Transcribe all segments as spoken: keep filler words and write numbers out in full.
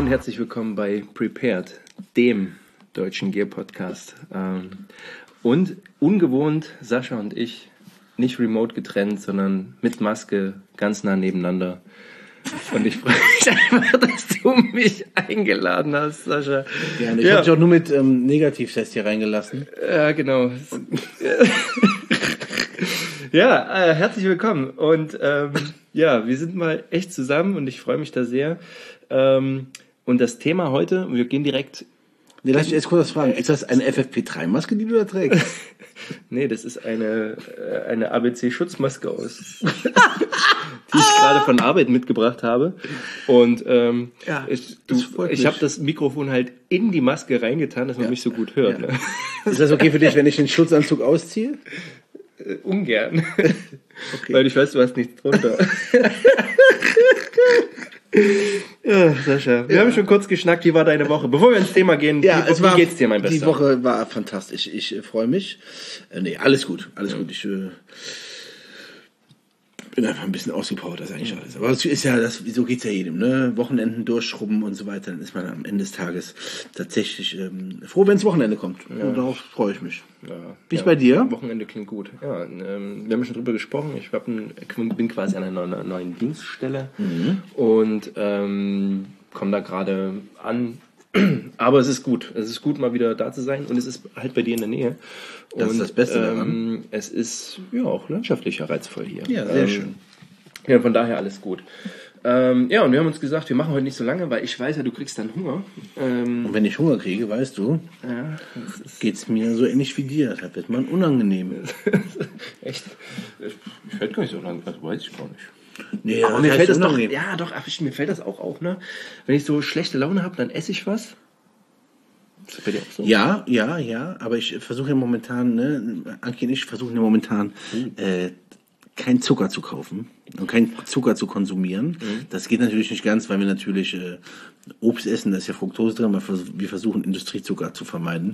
herzlich willkommen bei Prepared, dem deutschen Gear-Podcast. Und ungewohnt, Sascha und ich, nicht remote getrennt, sondern mit Maske ganz nah nebeneinander. Und ich freue mich einfach, dass du mich eingeladen hast, Sascha. Gerne. Ich ja. habe dich auch nur mit ähm, Negativtest hier reingelassen. Ja, genau. Ja, äh, herzlich willkommen. Und ähm, ja, wir sind mal echt zusammen und ich freue mich da sehr. Ähm, und das Thema heute, wir gehen direkt... Nee, lass mich jetzt kurz fragen. Ist das eine F F P drei Maske, die du da trägst? Nee, das ist eine, eine A B C-Schutzmaske aus, die ich gerade von Arbeit mitgebracht habe. Und ähm, ja, ich, ich habe das Mikrofon halt in die Maske reingetan, dass man ja. mich so gut hört. Ja. Ne? Ist das okay für dich, wenn ich den Schutzanzug ausziehe? Äh, ungern. Okay. Weil ich weiß, du hast nichts drunter. Ja, Sascha, wir ja. haben schon kurz geschnackt, wie war deine Woche? Bevor wir ins Thema gehen, ja, wie, es war, wie geht's dir, mein Bester? Die Woche war fantastisch, ich äh, freue mich. Äh, nee, alles gut, alles ja. gut. Ich äh, bin einfach ein bisschen ausgepowert, das ist eigentlich alles. Aber es ist ja, das, so geht's ja jedem, ne? Wochenenden durchschrubben und so weiter, dann ist man am Ende des Tages tatsächlich ähm, froh, wenn das Wochenende kommt. Ja. Und darauf freue ich mich. Ja. Wie ist ja. bei dir? Wochenende klingt gut. Ja, ähm, wir haben schon drüber gesprochen. Ich hab ein, bin quasi an einer neuen, neuen Dienststelle mhm. und ähm, komme da gerade an. Aber es ist gut. Es ist gut, mal wieder da zu sein und es ist halt bei dir in der Nähe. Das und, ist das Beste daran. Ähm, es ist ja auch landschaftlich reizvoll hier. Ja, sehr ähm, schön. Ja, von daher alles gut. Ähm, ja, und wir haben uns gesagt, wir machen heute nicht so lange, weil ich weiß ja, du kriegst dann Hunger. Ähm, und wenn ich Hunger kriege, weißt du, ja, geht's mir so ähnlich wie dir. Da wird man unangenehm. Echt? Ich fällt gar nicht so lange, das weiß ich gar nicht. Nee, aber mir fällt das doch, ja doch, ach, mir fällt das auch auf, ne? Wenn ich so schlechte Laune habe, dann esse ich was. Ist das bei dir auch so? Ja, ja, ja, aber ich versuche ja momentan, ne, Anki und ich versuchen ja momentan, mhm. äh, kein Zucker zu kaufen und kein Zucker zu konsumieren. Mhm. Das geht natürlich nicht ganz, weil wir natürlich äh, Obst essen, da ist ja Fructose drin, aber wir versuchen Industriezucker zu vermeiden.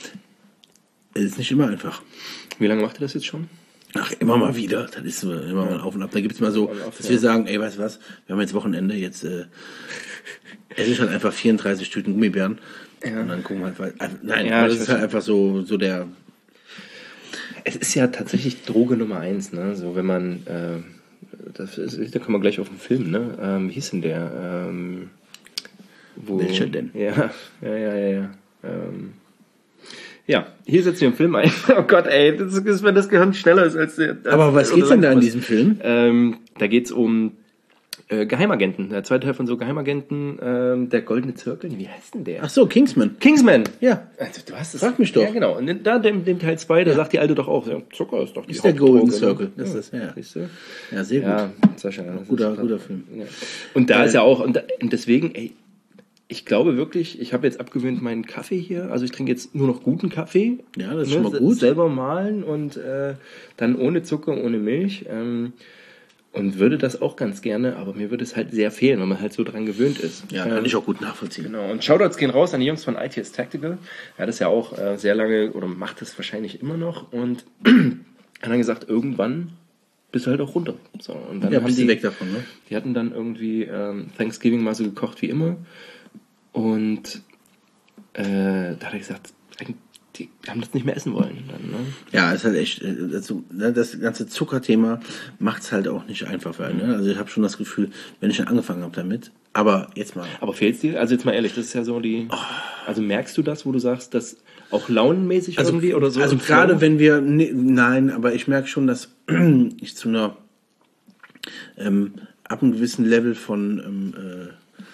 Es ist nicht immer einfach. Wie lange macht ihr das jetzt schon? Ach, immer mal wieder. Das ist immer ja. mal auf und ab. Da gibt es mal so, auf, dass ja. wir sagen, ey, weißt du was, wir haben jetzt Wochenende, jetzt äh, esse ich halt einfach vierunddreißig Tüten Gummibären ja. und dann gucken wir halt, also, nein, ja, das ist halt einfach so, so der... Es ist ja tatsächlich Droge Nummer eins, ne? So, wenn man, äh, das ist, da kommen wir gleich auf den Film, ne? Ähm, wie hieß denn der? Ähm, wo, Welcher denn? Ja, ja, ja, ja, ja. Ähm, ja, hier setzen wir einen Film ein. Oh Gott, ey, das ist, wenn das Gehirn schneller ist als der. Als, Aber was geht's denn da in diesem Film? Ähm, da geht's um äh, Geheimagenten. Der zweite Teil von so Geheimagenten, ähm, der Goldene Zirkel. Wie heißt denn der? Ach so, Kingsman. Kingsman. Ja. Also, du hast es. Frag mich doch. Ja, genau. Und da, dem, dem Teil zwei, da ja. sagt die Alte doch auch, ja, Zucker ist doch die ist der Golden Circle. Das ja. ist, ja. Siehst du? Ja, sehr gut. Ja, Sascha. Guter, guter Film. Ja. Und da äh, ist ja auch, und, da, und deswegen, ey, ich glaube wirklich, ich habe jetzt abgewöhnt meinen Kaffee hier. Also ich trinke jetzt nur noch guten Kaffee. Ja, das ist ne, schon mal gut. Selber mahlen und äh, dann ohne Zucker, ohne Milch. Ähm, und würde das auch ganz gerne, aber mir würde es halt sehr fehlen, weil man halt so dran gewöhnt ist. Ja, kann ähm, ich auch gut nachvollziehen. Genau. Und Shoutouts gehen raus an die Jungs von I T S Tactical. Er hat das ja auch äh, sehr lange, oder macht es wahrscheinlich immer noch. Und hat dann gesagt, irgendwann bist du halt auch runter. So, und dann ja, haben bist die, du weg davon, ne? Die hatten dann irgendwie ähm, Thanksgiving mal so gekocht wie immer. Und äh, da hat er gesagt, die haben das nicht mehr essen wollen. Dann, ne? Ja, es ist halt echt, das, das ganze Zuckerthema macht es halt auch nicht einfach für einen. Ne? Also ich habe schon das Gefühl, wenn ich schon angefangen habe damit, aber jetzt mal. Aber fehlt's dir? Also jetzt mal ehrlich, das ist ja so die, oh. Also merkst du das, wo du sagst, dass auch launenmäßig also, irgendwie oder so? Also gerade wenn wir, ne, nein, aber ich merke schon, dass ich zu einer, ähm, ab einem gewissen Level von, ähm, äh,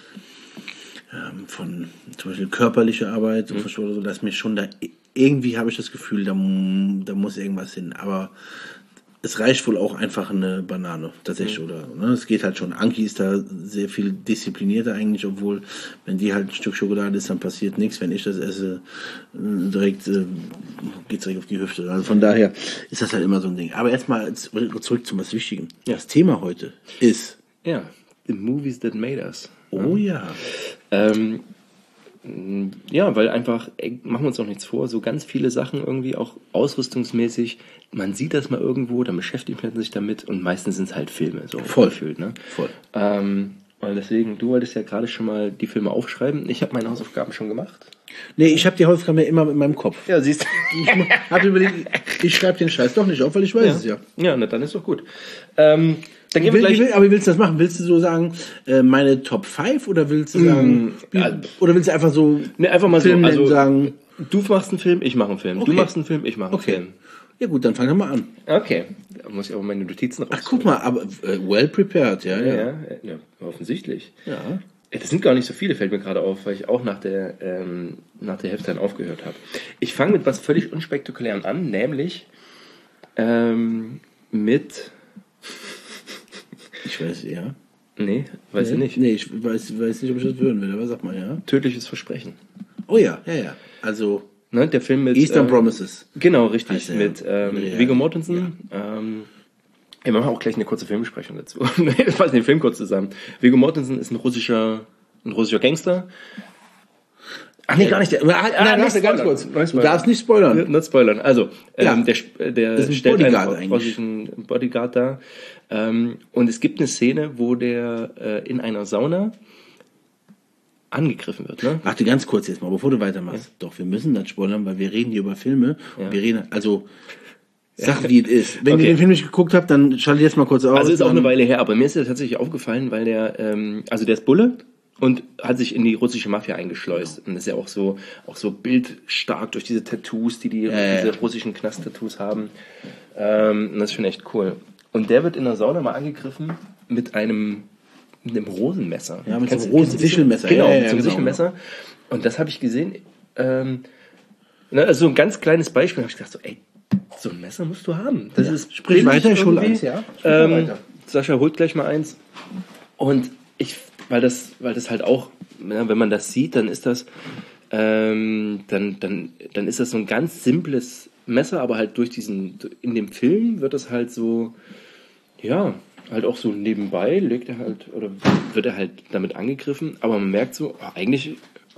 von zum Beispiel körperlicher Arbeit mhm. oder so, dass mir schon da irgendwie habe ich das Gefühl, da, da muss irgendwas hin. Aber es reicht wohl auch einfach eine Banane, tatsächlich. Mhm. Oder ne, es geht halt schon. Anki ist da sehr viel disziplinierter eigentlich, obwohl, wenn die halt ein Stück Schokolade ist, dann passiert nichts. Wenn ich das esse, direkt äh, geht es direkt auf die Hüfte. Also von daher ist das halt immer so ein Ding. Aber erstmal zurück zum was Wichtigen. Ja. Das Thema heute ist... Ja, the movies that made us. Oh ja. Ähm, ja, weil einfach, ey, machen wir uns doch nichts vor, so ganz viele Sachen irgendwie auch ausrüstungsmäßig, man sieht das mal irgendwo, dann beschäftigt man sich damit und meistens sind es halt Filme, so voll gefühlt, ne? Voll. Ähm, Weil deswegen, du wolltest ja gerade schon mal die Filme aufschreiben. Ich habe meine Hausaufgaben schon gemacht. Nee, ich habe die Hausaufgaben ja immer in meinem Kopf. Ja, siehst du. Ich, hab überlegt, ich schreibe den Scheiß doch nicht auf, weil ich weiß ja. es ja. Ja, na, dann ist doch gut. Ähm, dann gehen wir Will, gleich... will, aber wie willst du das machen? Willst du so sagen, äh, meine Top fünf oder willst du sagen, Mm, ja. oder willst du einfach so Ne, einfach mal Film so. Also, sagen, du machst einen Film, ich mache einen Film. Okay. Du machst einen Film, ich mache einen okay. Film. Ja gut, dann fangen wir mal an. Okay. Da muss ich aber meine Notizen raus. Ach, guck mal, aber äh, well prepared, ja, Ja, ja. ja, ja, offensichtlich. Ja. Das sind gar nicht so viele, fällt mir gerade auf, weil ich auch nach der, ähm, nach der Hälfte dann aufgehört habe. Ich fange mit was völlig Unspektakulärem an, nämlich ähm, mit... Ich weiß, ja. Nee, weiß nee, ich nicht. Nee, ich weiß, weiß nicht, ob ich das hören will, aber sag mal, ja. Tödliches Versprechen. Oh ja, ja, ja. Also, Ne, der Film mit... Eastern äh, Promises. Genau, richtig. Heißt der, mit ähm, ja. Viggo Mortensen. Ja. Ähm, ja, wir machen auch gleich eine kurze Filmbesprechung dazu. Wir fassen den Film kurz zusammen. Viggo Mortensen ist ein russischer, ein russischer Gangster. Ach nee, gar nicht. Der, ah, Nein, nein, warte, ganz spoilern. kurz. Nicht Du darfst nicht spoilern. Ja, nicht spoilern. Also, Ja. ähm, der, der ist ein stellt Bodyguard einen eigentlich. russischen Bodyguard da. Ähm, und es gibt eine Szene, wo der äh, in einer Sauna angegriffen wird. Ne? Warte ganz kurz jetzt mal, bevor du weitermachst. Ja. Doch, wir müssen das spoilern, weil wir reden hier über Filme. Ja. Und wir reden, also, sag wie es ist. Wenn Okay. ihr den Film nicht geguckt habt, dann schaltet jetzt mal kurz aus. Also ist auch dann- eine Weile her, aber mir ist der tatsächlich aufgefallen, weil der, ähm, also der ist Bulle und hat sich in die russische Mafia eingeschleust. Und das ist ja auch so, auch so bildstark durch diese Tattoos, die die ja. diese russischen Knast-Tattoos haben. Ähm, und das ist schon echt cool. Und der wird in der Sauna mal angegriffen mit einem, mit einem Rosenmesser. Ja, mit Kennst so du- einem kennst du diese- Rosen-Sichelmesser. Genau, Ja, ja, mit so einem genau. Sichelmesser. Und das habe ich gesehen. Ähm, ne, also so ein ganz kleines Beispiel. Da habe ich gedacht, so, ey, so ein Messer musst du haben. Das Ja. ist Sprich billig weiter, ich hol irgendwie. eins, ja. Sprich mal Ähm, weiter. Sascha holt gleich mal eins. Und ich, weil das, weil das halt auch, ja, wenn man das sieht, dann ist das, ähm, dann, dann, dann ist das so ein ganz simples Messer, aber halt durch diesen, in dem Film wird das halt so, ja, halt auch so nebenbei, legt er halt, oder wird er halt damit angegriffen, aber man merkt so, oh, eigentlich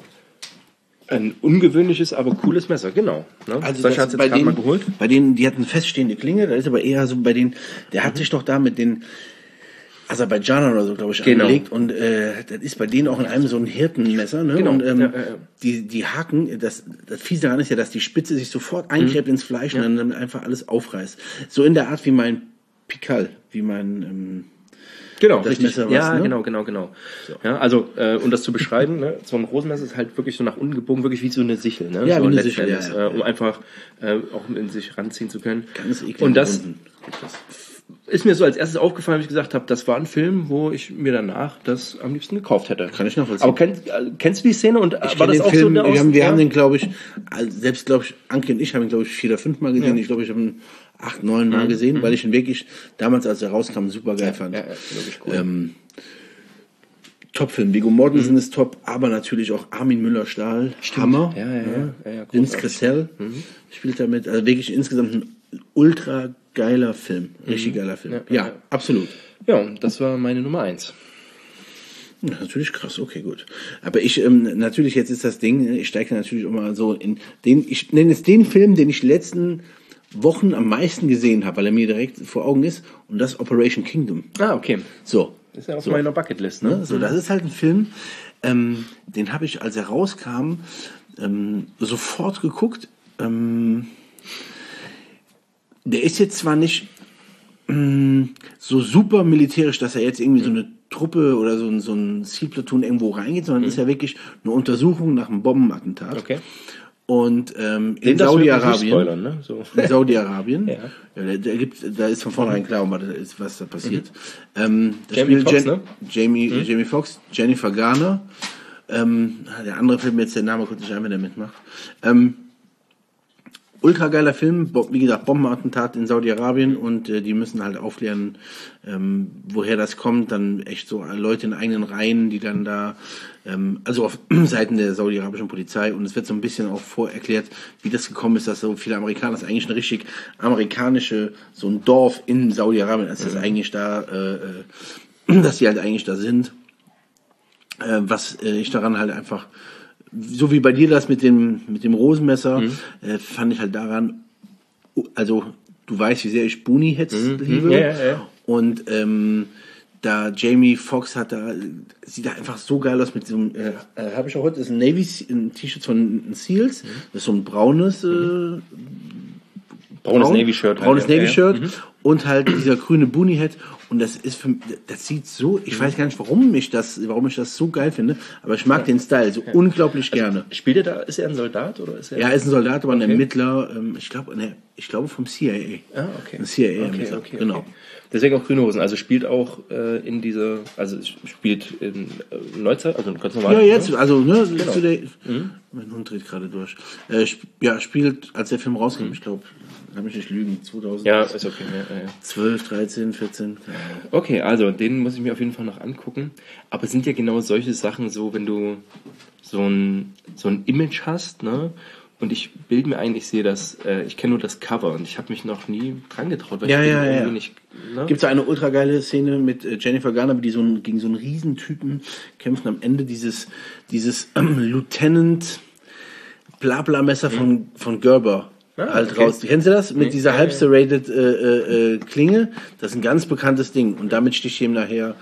ein ungewöhnliches, aber cooles Messer, genau. Ne? Also Sascha das, hat es bei jetzt gerade denen, mal geholt. bei denen, die hatten eine feststehende Klinge, da ist aber eher so bei denen, der hat sich doch da mit den Aserbaidschanern oder so, glaube ich, Genau. angelegt und äh, das ist bei denen auch in einem so ein Hirtenmesser, ne? Genau. Und ähm, Ja, ja, ja. die die Haken, das das Fiese daran ist ja, dass die Spitze sich sofort einklebt ins Fleisch und dann damit einfach alles aufreißt. So in der Art wie mein Pikal, wie mein ähm, Genau, das richtig. Messer was, ja, ne? genau, genau, genau. Ja, also, äh, um das zu beschreiben, ne, so ein Rosenmesser ist halt wirklich so nach unten gebogen, wirklich wie so eine Sichel, ne? Ja, so wie eine letzten Sichel, Endes, ja, ja. äh, um einfach äh, auch in sich ranziehen zu können. ganz eklig. Und das gebunden. Das- ist mir so als erstes aufgefallen, wie ich gesagt habe, das war ein Film, wo ich mir danach das am liebsten gekauft hätte. Kann ich nachvollziehen. Aber kenn, äh, kennst du die Szene und äh, Ich war kenn das den auch Film, so der wir haben, wir Aus- haben ja? den, glaube ich, also selbst glaube ich, Anke und ich haben ihn, glaube ich, vier oder fünf Mal gesehen. Ja. Ich glaube, ich habe ihn acht, neun Mal gesehen, weil ich ihn wirklich damals, als er rauskam, super geil fand. ja, ja, wirklich cool. Ähm, Top-Film. Viggo Mortensen ist top, aber natürlich auch Armin Müller-Stahl. Hammer. Ja, ja, ja. ja, ja Vince großartig. Cassel spielt damit. Also wirklich insgesamt ein ultra geiler Film. Richtig geiler Film. Ja, Ja, ja, ja. absolut. Ja, und das war meine Nummer eins. Ja, natürlich krass, okay, gut. Aber ich, ähm, natürlich, jetzt ist das Ding, ich steige natürlich immer so in den, ich nenne es den Film, den ich die letzten Wochen am meisten gesehen habe, weil er mir direkt vor Augen ist, und das ist Operation Kingdom. Ah, okay. So. Das ist ja auf so. meiner Bucketlist, ne? Ne? So, das ist halt ein Film, ähm, den habe ich, als er rauskam, ähm, sofort geguckt. Ähm, der ist jetzt zwar nicht ähm, so super militärisch, dass er jetzt irgendwie so eine Truppe oder so ein, so ein Sea-Platoon irgendwo reingeht, sondern ist ja wirklich eine Untersuchung nach einem Bombenattentat. Okay. Und ähm, in Den darfst du wirklich nicht Saudi-Arabien. spoilern, ne? So. In Saudi-Arabien. Ja. Ja, da, da, gibt, da ist von vornherein klar, um was, da ist, was da passiert. Ähm, da Jamie spielt Foxx, Jen- ne? Jamie, Jamie Foxx, Jennifer Garner. Ähm, der andere fällt mir jetzt der Name kurz nicht ein, wenn der mitmacht. Ähm, ultra geiler Film, Bo- wie gesagt, Bombenattentat in Saudi-Arabien und äh, die müssen halt aufklären, ähm, woher das kommt. Dann echt so Leute in eigenen Reihen, die dann da, ähm, also auf Seiten der saudi-arabischen Polizei, und es wird so ein bisschen auch vorerklärt, wie das gekommen ist, dass so viele Amerikaner, das ist eigentlich eine richtig amerikanische, so ein Dorf in Saudi-Arabien, dass das eigentlich da, äh, äh, dass die halt eigentlich da sind. Äh, was äh, ich daran halt einfach, so wie bei dir das mit dem mit dem Rosenmesser, Mhm. äh, fand ich halt daran, also du weißt, wie sehr ich Boonie-Hits liebe. Ja, ja, ja. Und ähm, da Jamie Foxx hat da, sieht da einfach so geil aus mit diesem, äh, äh, habe ich auch heute, das ist ein Navy, ein T-Shirt von Seals, mhm. das ist so ein braunes, äh, mhm. braunes braun, Navy-Shirt. Braunes halt, ja. Navy-Shirt ja. mhm. und halt dieser grüne Boonie-Hat und das ist für, das sieht so, ich mhm. weiß gar nicht, warum ich das, warum ich das so geil finde, aber ich mag ja. den Style so ja. unglaublich also, gerne. Spielt er da, ist er ein Soldat oder ist er? Ja, er ist ein Soldat, aber okay. ein Ermittler, ähm, ich glaube, ne, ich glaube vom C I A. Ah, okay. Ein C I A, okay, okay, genau. Okay. Deswegen auch grüne Hosen. Also spielt auch äh, in dieser, also spielt in äh, Neuzeit, also ganz normal. Ja, jetzt, ne? also ne, genau. zu der, mhm. mein Hund dreht gerade durch. Äh, sp- ja, spielt, als der Film rauskam, mhm. ich glaube, kann mich nicht lügen, zwanzig Ja, ist okay. Ja, ja. zwölf, dreizehn, vierzehn. Ja. Okay, also den muss ich mir auf jeden Fall noch angucken. Aber es sind ja genau solche Sachen so, wenn du so ein, so ein Image hast, ne? Und ich bilde mir ein, ich sehe das, äh, ich kenne nur das Cover und ich habe mich noch nie dran getraut, weil ja, ich ja, bin ja. irgendwie nicht. Ne? Gibt es eine ultra geile Szene mit äh, Jennifer Garner, die so ein, gegen so einen Riesentypen kämpfen am Ende dieses, dieses ähm, Lieutenant Blabla-Messer von, mhm. von Gerber. Ah, halt okay. raus. Kennst du das? Mit nee, dieser ja, halb serrated äh, äh, Klinge. Das ist ein ganz bekanntes Ding. Und damit sticht ihm nachher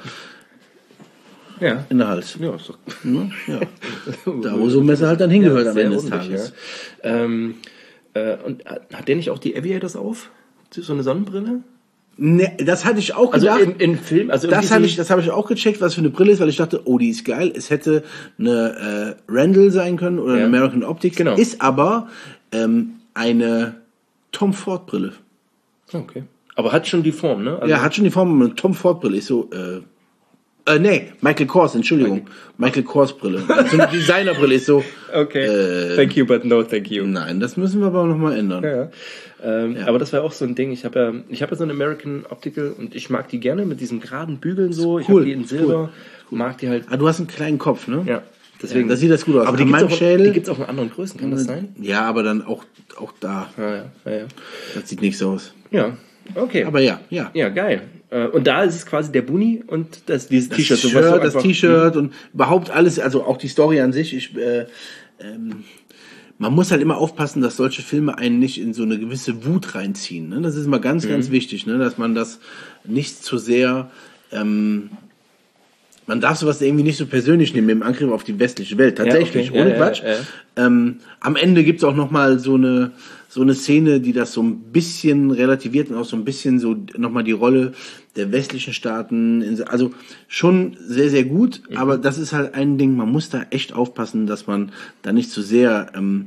ja. in den Hals. Ja, ist doch. Ja. Da, wo so ein Messer halt dann hingehört ja, am Ende des Tages. Ja. Ähm, äh, und hat der nicht auch die Aviators auf? So eine Sonnenbrille? Ne, das hatte ich auch also gedacht. Also im Film, also das habe ich, das habe ich auch gecheckt, was für eine Brille ist, weil ich dachte, oh, die ist geil. Es hätte eine äh, Randall sein können oder ja. eine American Optics. Genau. Ist aber ähm, eine Tom Ford Brille. Okay. Aber hat schon die Form, ne? Also ja, hat schon die Form. Eine Tom Ford Brille ist so. Äh, Äh, nee, Michael Kors, Entschuldigung. Michael Kors Brille. So eine Designerbrille ist so. Okay. Äh, thank you, but no thank you. Nein, das müssen wir aber nochmal ändern. Ja, ja. Ähm, ja. Aber das war auch so ein Ding. Ich habe ja, ich habe ja so eine American Optical und ich mag die gerne mit diesen geraden Bügeln so. Ich cool. habe die in Silber. Cool. Mag die halt. Ah, du hast einen kleinen Kopf, ne? Ja. Deswegen. Ja, das sieht das gut aus. Aber die gibt es auch, auch in anderen Größen, kann das sein? Ja, aber dann auch, auch da. Ah, ja. Ja, ja. Das sieht nichts aus. Ja. Okay. Aber ja, ja. Ja, geil. Und da ist es quasi der Buni und das, dieses das T-Shirt. Shirt, so das T-Shirt und überhaupt alles, also auch die Story an sich. Ich, äh, ähm, man muss halt immer aufpassen, dass solche Filme einen nicht in so eine gewisse Wut reinziehen. Ne? Das ist immer ganz, mhm. ganz wichtig, ne? Dass man das nicht zu sehr... Ähm, man darf sowas irgendwie nicht so persönlich nehmen, im Angriff auf die westliche Welt. Tatsächlich, ja, okay. ohne ja, Quatsch. Ja, ja, ja. Ähm, am Ende gibt's auch nochmal so eine, so eine Szene, die das so ein bisschen relativiert und auch so ein bisschen so nochmal die Rolle der westlichen Staaten. In, also schon sehr, sehr gut, mhm. aber das ist halt ein Ding, man muss da echt aufpassen, dass man da nicht zu sehr... Ähm,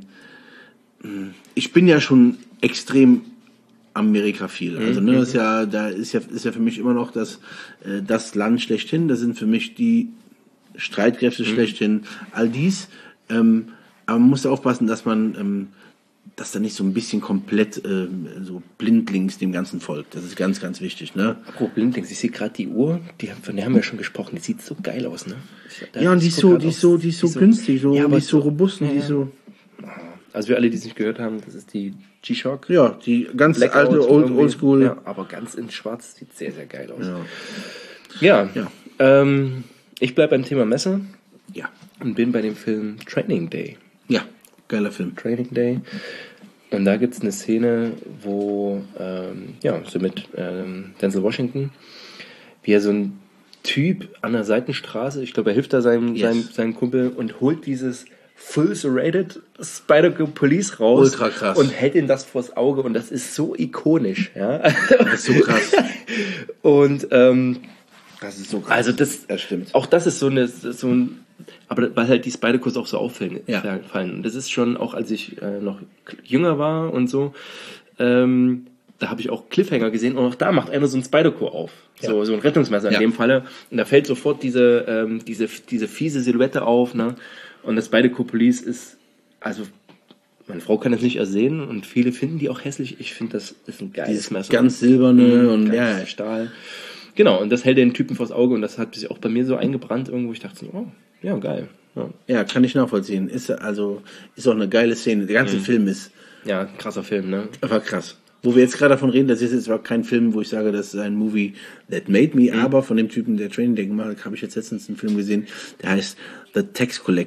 ich bin ja schon extrem amerikaphil. Also ne, das ist ja, da ist ja, ist ja für mich immer noch das, äh, das Land schlechthin. Das sind für mich die Streitkräfte mhm. schlechthin. All dies. Ähm, aber man muss aufpassen, dass man, ähm, dass da nicht so ein bisschen komplett ähm, so blindlings dem ganzen folgt. Das ist ganz, ganz wichtig. Ne? Apropos blindlings, ich sehe gerade die Uhr. Die, von der haben wir schon gesprochen. Die sieht so geil aus, ne? Ich, ja, und die ist so, die ist so, die ist so günstig, so, ja, die ist so robust, ja, die ist so. Also für alle, die es nicht gehört haben, das ist die G-Shock. Ja, die ganz Blackout alte, old, oldschool. Ja, aber ganz in schwarz, sieht sehr, sehr geil aus. Ja, ja, ja. Ähm, ich bleibe beim Thema Messer. Ja. Und bin bei dem Film Training Day. Ja, geiler Film. Training Day. Und da gibt es eine Szene, wo, ähm, ja, so mit ähm, Denzel Washington, wie er so ein Typ an der Seitenstraße, ich glaube, er hilft da seinem, yes. seinem, seinem Kumpel und holt dieses Full Serrated Spider-Police raus. Ultra krass. Und hält ihm das vors Auge und das ist so ikonisch. Ja? Das ist so krass. Und ähm, das ist so krass. Also das, das stimmt. Auch das ist so eine, so ein, aber weil halt die Spider-Kurs auch so auffallen. Ja. Und das ist schon, auch als ich äh, noch jünger war und so, ähm, da habe ich auch Cliffhanger gesehen und auch da macht einer so ein Spider-Core auf. Ja. So, so ein Rettungsmesser in ja. dem Falle. Und da fällt sofort diese, ähm, diese, diese fiese Silhouette auf, ne? Und das Spider-Core Police ist, also, meine Frau kann das nicht ersehen und viele finden die auch hässlich. Ich finde, das ist ein geiles Dieses Messer. Ganz silberne mhm, und ganz ja. Stahl. Genau, und das hält den Typen vors Auge und das hat sich auch bei mir so eingebrannt irgendwo. Ich dachte so, oh, ja, geil. Ja, ja, kann ich nachvollziehen. Ist also, ist auch eine geile Szene. Der ganze mhm. Film ist. Ja, ein krasser Film, ne? Einfach krass. Wo wir jetzt gerade davon reden, das ist jetzt aber kein Film, wo ich sage, das ist ein Movie that made me, mhm. aber von dem Typen, der Training Day gemacht hat, habe ich jetzt letztens einen Film gesehen, der heißt The Tax Collector.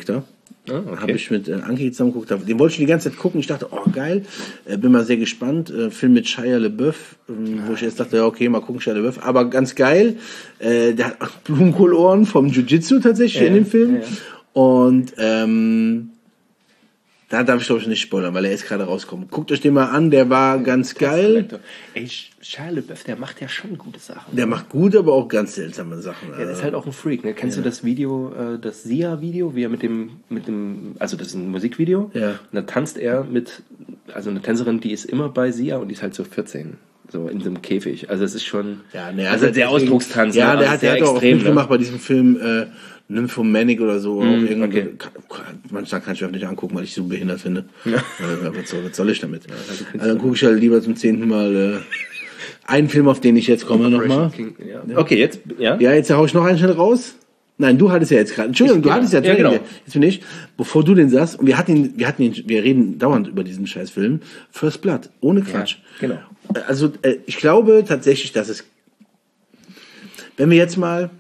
Ah, okay. Habe ich mit äh, Anki zusammen geguckt. Den wollte ich die ganze Zeit gucken. Ich dachte, oh geil, äh, bin mal sehr gespannt. Äh, Film mit Shia LaBeouf, ähm, wo ich jetzt dachte, ja okay, mal gucken, Shia LaBeouf. Aber ganz geil. Äh, der hat auch Blumenkohlohren vom Jiu-Jitsu tatsächlich ja, in dem Film. Ja, ja. Und ähm, da darf ich glaube ich nicht spoilern, weil er ist gerade rausgekommen. Guckt euch den mal an, der war ganz geil. Ey, Shia LaBeouf, der macht ja schon gute Sachen. Der macht gute, aber auch ganz seltsame Sachen. Ja, der ist halt auch ein Freak. Ne? Kennst ja. du das Video, äh, das Sia-Video, wie er mit dem, mit dem, also das ist ein Musikvideo. Ja. Und da tanzt er mit, also eine Tänzerin, die ist immer bei Sia und die ist halt so vierzehn. So in so einem Käfig. Also es ist schon, ja, ne, also der Ausdruckstanz. Ja, ne? der also hat, der hat extrem, auch mitgemacht ne? bei diesem Film, äh, Nymphomanic oder so. Mm, oder okay. Manchmal kann ich mir nicht angucken, weil ich so behindert finde. Ja. Äh, was, soll, was soll ich damit? Ja, also dann gucke ich halt lieber zum zehnten Mal äh, einen Film, auf den ich jetzt komme nochmal. Ja. Okay, jetzt, ja? Ja, jetzt hau ich noch einen schnell raus. Nein, du hattest ja jetzt gerade. Entschuldigung, du ja, hattest ja, ja genau. Jetzt bin ich, bevor du den sagst, und wir hatten ihn, wir hatten ihn, wir reden dauernd über diesen scheiß Film, First Blood, ohne Quatsch. Ja, genau. Also, äh, ich glaube tatsächlich, dass es, wenn wir jetzt mal,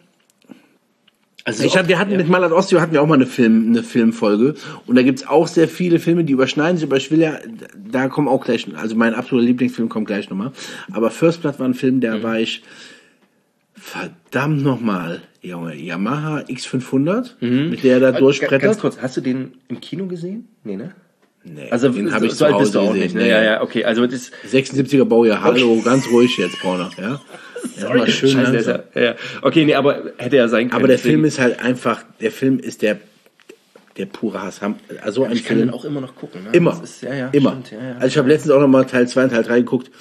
Also ich hab, wir hatten ja. mit Malat Ostio hatten wir auch mal eine Film, eine Filmfolge, und da gibt's auch sehr viele Filme, die überschneiden sich, aber ich will ja, da kommen auch gleich, also mein absoluter Lieblingsfilm kommt gleich nochmal, aber First Blood war ein Film, der mhm. war ich, verdammt nochmal, Junge, Yamaha X fünfhundert, mhm. mit der er da also, durchbrettert. Ganz kurz, hast du den im Kino gesehen? Nee, ne? Nee, also den habe ich so zu Hause bist du auch gesehen. nicht, ne? Ja, ja, okay, also das sechsundsiebziger Baujahr, hallo, okay. Ganz ruhig jetzt, Brauner, ja. Sorry, ja, schön Scheiße, ja, ja. Okay, nee, aber hätte ja sein können. Aber der Film ist halt einfach, der Film ist der, der pure Hass. Also ja, ein ich kann Film. den auch immer noch gucken. Ne? Immer, ist, ja, ja, immer. Stimmt, ja, ja. Also ich habe letztens auch noch mal Teil zwei und Teil drei geguckt.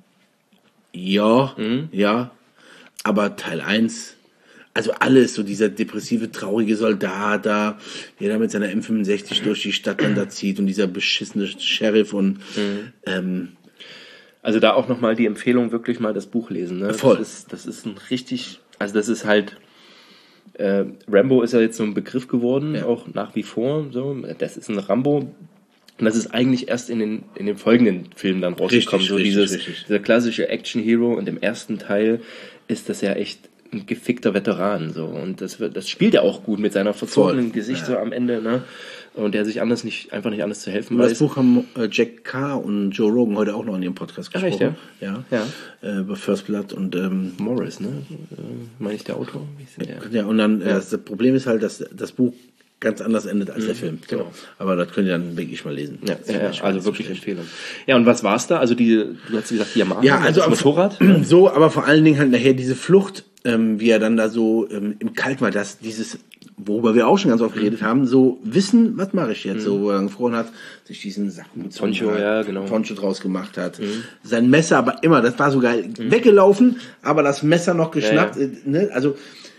Ja, mhm. ja, aber Teil eins, also alles, so dieser depressive, traurige Soldat da, der da mit seiner M fünfundsechzig durch die Stadt dann da zieht und dieser beschissene Sheriff und mhm. ähm, also da auch nochmal die Empfehlung, wirklich mal das Buch lesen. Ne? Voll. Das ist, das ist ein richtig, also das ist halt, äh, Rambo ist ja jetzt so ein Begriff geworden, ja. auch nach wie vor. So. Das ist ein Rambo und das ist eigentlich erst in den, in den folgenden Filmen dann rausgekommen. Richtig, so richtig, dieses, richtig. dieser klassische Action-Hero und im ersten Teil ist das ja echt ein gefickter Veteran. So. Und das, wird, das spielt er auch gut mit seiner verzogenen Gesicht ja. so am Ende. Ne? Und der sich anders nicht, einfach nicht anders zu helfen Über weiß. das Buch haben äh, Jack Carr und Joe Rogan heute auch noch in ihrem Podcast Ach, gesprochen. echt, ja? Ja. Ja. Äh, über First Blood und ähm, Morris, ne? Äh, meine ich der Autor? Wie ist der? ja, und dann Ja. Äh, das Problem ist halt, dass das Buch ganz anders endet als Mhm, der Film. So. genau. Aber das könnt ihr dann wirklich mal lesen. Ja, Das ja, ist ja, nicht also ganz wirklich so schlimm. Empfehlung. Ja, und was war's da? Also die, du hast gesagt, Yamaha, Ja, also das am- Motorrad? So, aber vor allen Dingen halt nachher diese Flucht, ähm, wie er dann da so ähm, im Kalten war, dass dieses, worüber wir auch schon ganz oft geredet haben, so wissen, was mache ich jetzt, so, wo er dann gefroren hat, sich diesen Sack mit Poncho, ja, genau. Poncho draus gemacht hat. Sein Messer aber immer, das war so geil, weggelaufen, aber das Messer noch geschnappt, Ja, äh, ne, also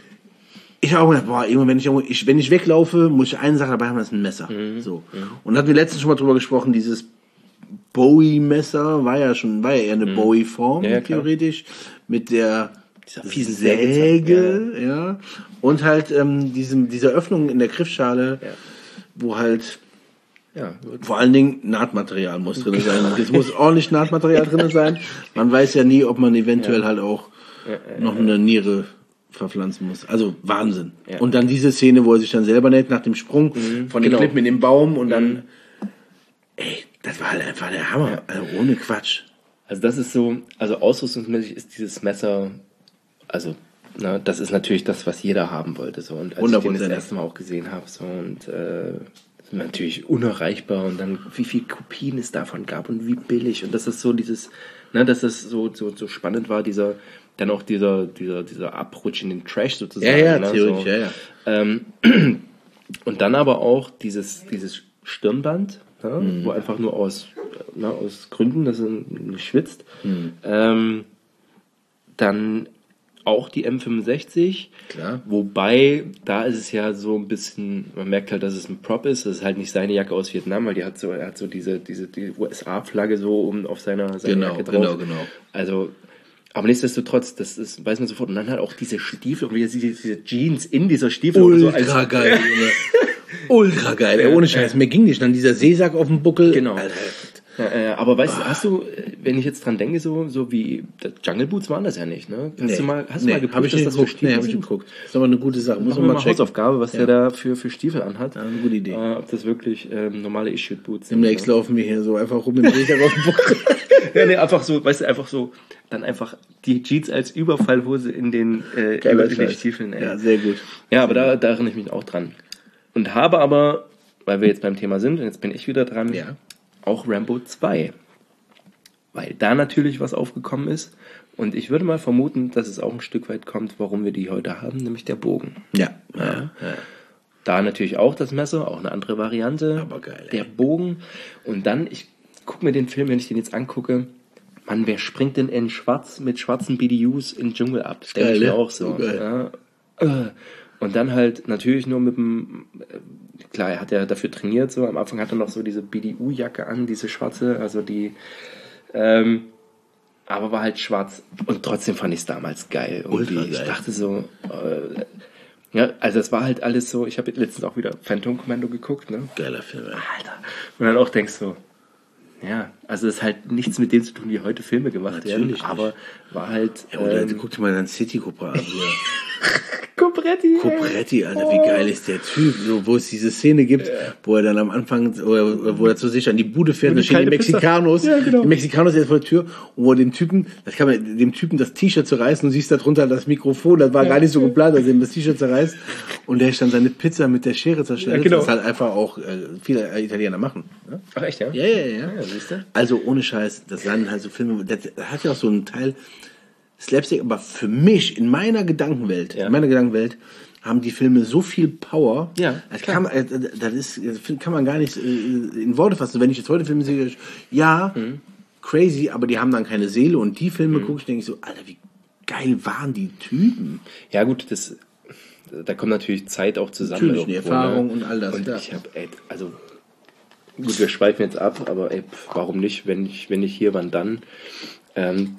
ich habe auch gedacht, boah, irgendwann, wenn ich, irgendwo- ich, wenn ich weglaufe, muss ich eine Sache dabei haben, das ist ein Messer. So. Und da hatten wir letztens schon mal drüber gesprochen, dieses Bowie-Messer war ja schon, war ja eher eine Bowie-Form, Ja, ja, klar. theoretisch, mit der Dieser fiesen Säge, Sägezahn, ja. Und halt ähm, diesem, dieser Öffnung in der Griffschale, Ja. wo halt Ja, gut. vor allen Dingen Nahtmaterial muss drin sein. Es muss ordentlich Nahtmaterial drin sein. Man weiß ja nie, ob man eventuell halt auch noch eine Niere verpflanzen muss. Also Wahnsinn. Ja. Und dann diese Szene, wo er sich dann selber näht nach dem Sprung von den genau. Klippen in den Baum und dann, ey, das war halt einfach der Hammer. Also ohne Quatsch. Also das ist so, also ausrüstungsmäßig ist dieses Messer, also na, das ist natürlich das, was jeder haben wollte. So. Und als hundert ich den das Prozent. erste Mal auch gesehen habe, so und äh, das ist natürlich unerreichbar und dann wie viel Kopien es davon gab und wie billig und das ist so dieses, ne, dass das so, so, so spannend war, dieser, dann auch dieser, dieser, dieser Abrutsch in den Trash sozusagen. Ja, ja, ne, theoretisch, so. ja, ja. Ähm, und dann aber auch dieses, dieses Stirnband, ne, Mhm. wo einfach nur aus, ne, aus Gründen, dass er nicht schwitzt. Mhm. Ähm, dann auch die M fünfundsechzig. Klar. Wobei, da ist es ja so ein bisschen, man merkt halt, dass es ein Prop ist. Das ist halt nicht seine Jacke aus Vietnam, weil die hat so, er hat so diese, diese die U S A-Flagge so um auf seiner, seiner Genau, Jacke drauf. genau, genau. Also, aber nichtsdestotrotz, das ist, weiß man sofort. Und dann halt auch diese Stiefel, und wie er sieht, diese Jeans in dieser Stiefel. und so Ultra als, geil, Junge. Ultra geil, ey, ohne Scheiß. Mir ging nicht. Dann dieser Seesack auf dem Buckel. Genau. Alter, Ja, äh, aber weißt du, hast du, wenn ich jetzt dran denke, so, so wie Jungle Boots waren das ja nicht, ne? Hast Nee. du mal, hast Nee, du mal hab geguckt, ich dass nicht das für geguckt. Stiefel Nee, hab ich sind? geguckt. Das ist aber eine gute Sache. Muss Machen man wir mal mal checken. Hausaufgabe, was Ja. der da für, für Stiefel anhat. Ja, eine gute Idee. Äh, ob das wirklich ähm, normale Issued Boots sind. Demnächst ne? laufen wir hier so einfach rum im Riecher auf dem Bock. Ja, nee, einfach so, weißt du, einfach so, dann einfach die Jeans als Überfallhose in den, äh, Geiler in den Scheiß. Stiefeln, ey. Ja, sehr gut. Ja, aber da, da erinnere ich mich auch dran. Und habe aber, weil wir jetzt beim Thema sind, und jetzt bin ich wieder dran, Ja. auch Rambo zwei. Weil da natürlich was aufgekommen ist. Und ich würde mal vermuten, dass es auch ein Stück weit kommt, warum wir die heute haben, nämlich der Bogen. Ja. ja. ja. Da natürlich auch das Messer, auch eine andere Variante. Aber geil, ey. Der Bogen. Und dann, ich gucke mir den Film, wenn ich den jetzt angucke, Mann, wer springt denn in schwarz mit schwarzen B D Us in den Dschungel ab? Das denke ich Geil, mir ne? auch so. Geil. Ja. Und dann halt natürlich nur mit dem, klar, er hat ja dafür trainiert, so am Anfang hat er noch so diese B D U-Jacke an, diese schwarze, also die, ähm, aber war halt schwarz und trotzdem fand ich es damals geil. Irgendwie. Ultra geil. Ich dachte so, äh, ja, also es war halt alles so, ich habe letztens auch wieder Phantom Commando geguckt, ne? Geiler Film, ey. Alter. Und dann auch denkst du, ja, also es hat halt nichts mit dem zu tun, wie heute Filme gemacht Natürlich werden, nicht. aber war halt Ja, oder ähm, guck dir mal dann City Cobra an hier. Copretti. Copretti, Alter, wie geil ist der Typ, so, wo es diese Szene gibt, wo er dann am Anfang, oder, wo er zu sich an die Bude fährt, Und da die stehen die kalte Pizza. Mexikanos, Ja, genau. die Mexikanos jetzt vor der Tür, und wo er dem Typen, das kann man, dem Typen das T-Shirt zerreißen und siehst da drunter das Mikrofon, das war gar nicht so geplant, dass er ihm das T-Shirt zerreißt, und der ist dann seine Pizza mit der Schere zerschneidet, Ja, genau. was halt einfach auch äh, viele Italiener machen. Ne? Ach echt, ja? Ja, ja, ja. Ja, siehst du? Also ohne Scheiß, das waren halt so Filme, das hat ja auch so einen Teil Slapstick, aber für mich, in meiner Gedankenwelt, Ja. in meiner Gedankenwelt, haben die Filme so viel Power, Ja, das klar. kann, man, äh, das ist, das kann man gar nicht äh, in Worte fassen. Wenn ich jetzt heute Filme sehe, ja, Mhm. crazy, aber die haben dann keine Seele, und die Filme gucke ich, denke ich so, Alter, wie geil waren die Typen? Ja gut, das, da kommt natürlich Zeit auch zusammen. Natürlich, die irgendwo, Erfahrung ne? und all das, Und ja. ich habe, ey, also gut, wir schweifen jetzt ab, aber ey, pf, warum nicht? Wenn ich, wenn nicht hier, wann dann? Ähm,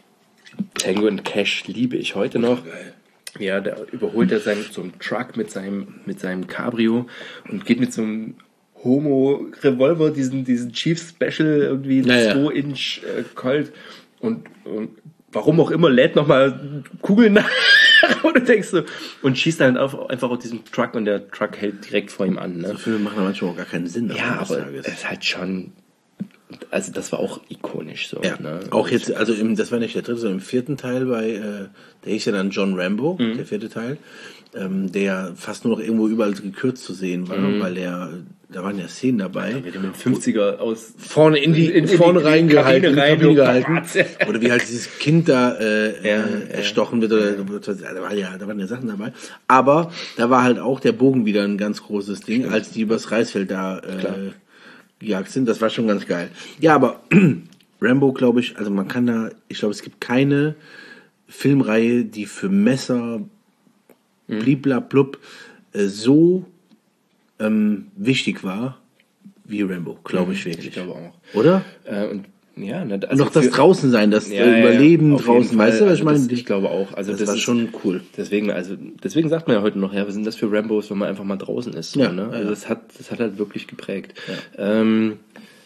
Tango and Cash liebe ich heute noch. Ja, da überholt er seinen, so einen Truck mit seinem, mit seinem Cabrio und geht mit so einem Homo-Revolver, diesen, diesen Chief Special, irgendwie Ja, ja. zwei Inch äh, Colt und, und warum auch immer lädt nochmal Kugeln nach und du denkst so, und schießt dann auf, einfach auf diesen Truck und der Truck hält direkt vor ihm an. Ne? So Filme machen manchmal auch gar keinen Sinn. am Ja, Ende des aber Tages. es ist halt schon, also das war auch ikonisch so. Ja, Ne? auch jetzt, also im, das war nicht der dritte, sondern im vierten Teil bei, äh, der hieß ja dann John Rambo, Mhm. der vierte Teil, ähm, der fast nur noch irgendwo überall gekürzt zu sehen war, Mhm. weil der, da waren ja Szenen dabei. Mit dem fünfziger aus Vorne in die, In- in vorne die reingehalten, in die Kabine rein, Kabine du gehalten. Patze. Oder wie halt dieses Kind da äh, Ja, äh, erstochen wird, oder da war ja, da waren ja Sachen dabei. Aber da war halt auch der Bogen wieder ein ganz großes Ding, als die übers Reisfeld da äh, gejagt sind. Das war schon ganz geil. Ja, aber Rambo, glaube ich, also man kann da, ich glaube, es gibt keine Filmreihe, die für Messer bliblablub äh, so ähm, wichtig war wie Rambo, glaube ich wirklich. Ich glaube auch. Oder? Äh, und ja, ne, also Noch das für- draußen sein, das Ja, äh, ja, Überleben auf jeden draußen, Fall. weißt du, was Also ich meine? das, ich glaube auch. Also das, das, war ist, schon cool. Deswegen, also deswegen sagt man ja heute noch, ja, was sind das für Rambos, wenn man einfach mal draußen ist. So, Ja, ne? ja, Also ja. das hat, das hat halt wirklich geprägt. Ja. Ähm,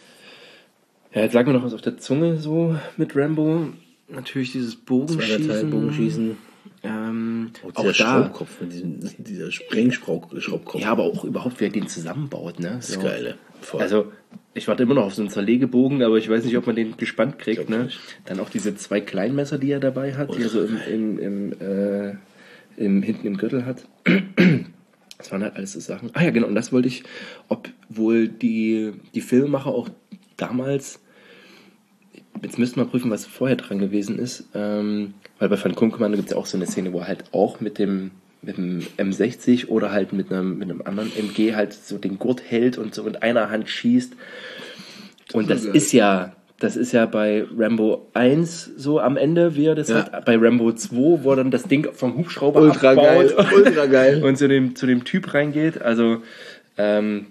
ja, jetzt sagen wir noch was auf der Zunge so mit Rambo. Natürlich dieses Bogenschießen. Zweiter Teil, Bogenschießen. Ähm, Auch auch dieser da. Schraubkopf, mit diesem, dieser Sprengschraubkopf. Ja, aber auch überhaupt, wer den zusammenbaut, ne? das ist geil. Voll. Also, ich warte immer noch auf so einen Zerlegebogen, aber ich weiß nicht, ob man den gespannt kriegt, ne? Dann auch diese zwei Kleinmesser, die er dabei hat, die er so im, im, im, äh, im, hinten im Gürtel hat. Das waren halt alles so Sachen. Ah ja, genau, und das wollte ich, ob wohl die, die Filmemacher auch damals, jetzt müssten wir prüfen, was vorher dran gewesen ist, ähm, weil bei Phantom Commando gibt es ja auch so eine Szene, wo er halt auch mit dem mit dem M sechzig oder halt mit einem, mit einem anderen M G halt so den Gurt hält und so mit einer Hand schießt. Und das ist ja, das ist ja bei Rambo eins so am Ende, wie er das Ja. hat. Bei Rambo zwei, wo er dann das Ding vom Hubschrauber Ultra abbaut geil, ultra geil. und zu dem, zu dem Typ reingeht. Also, ähm,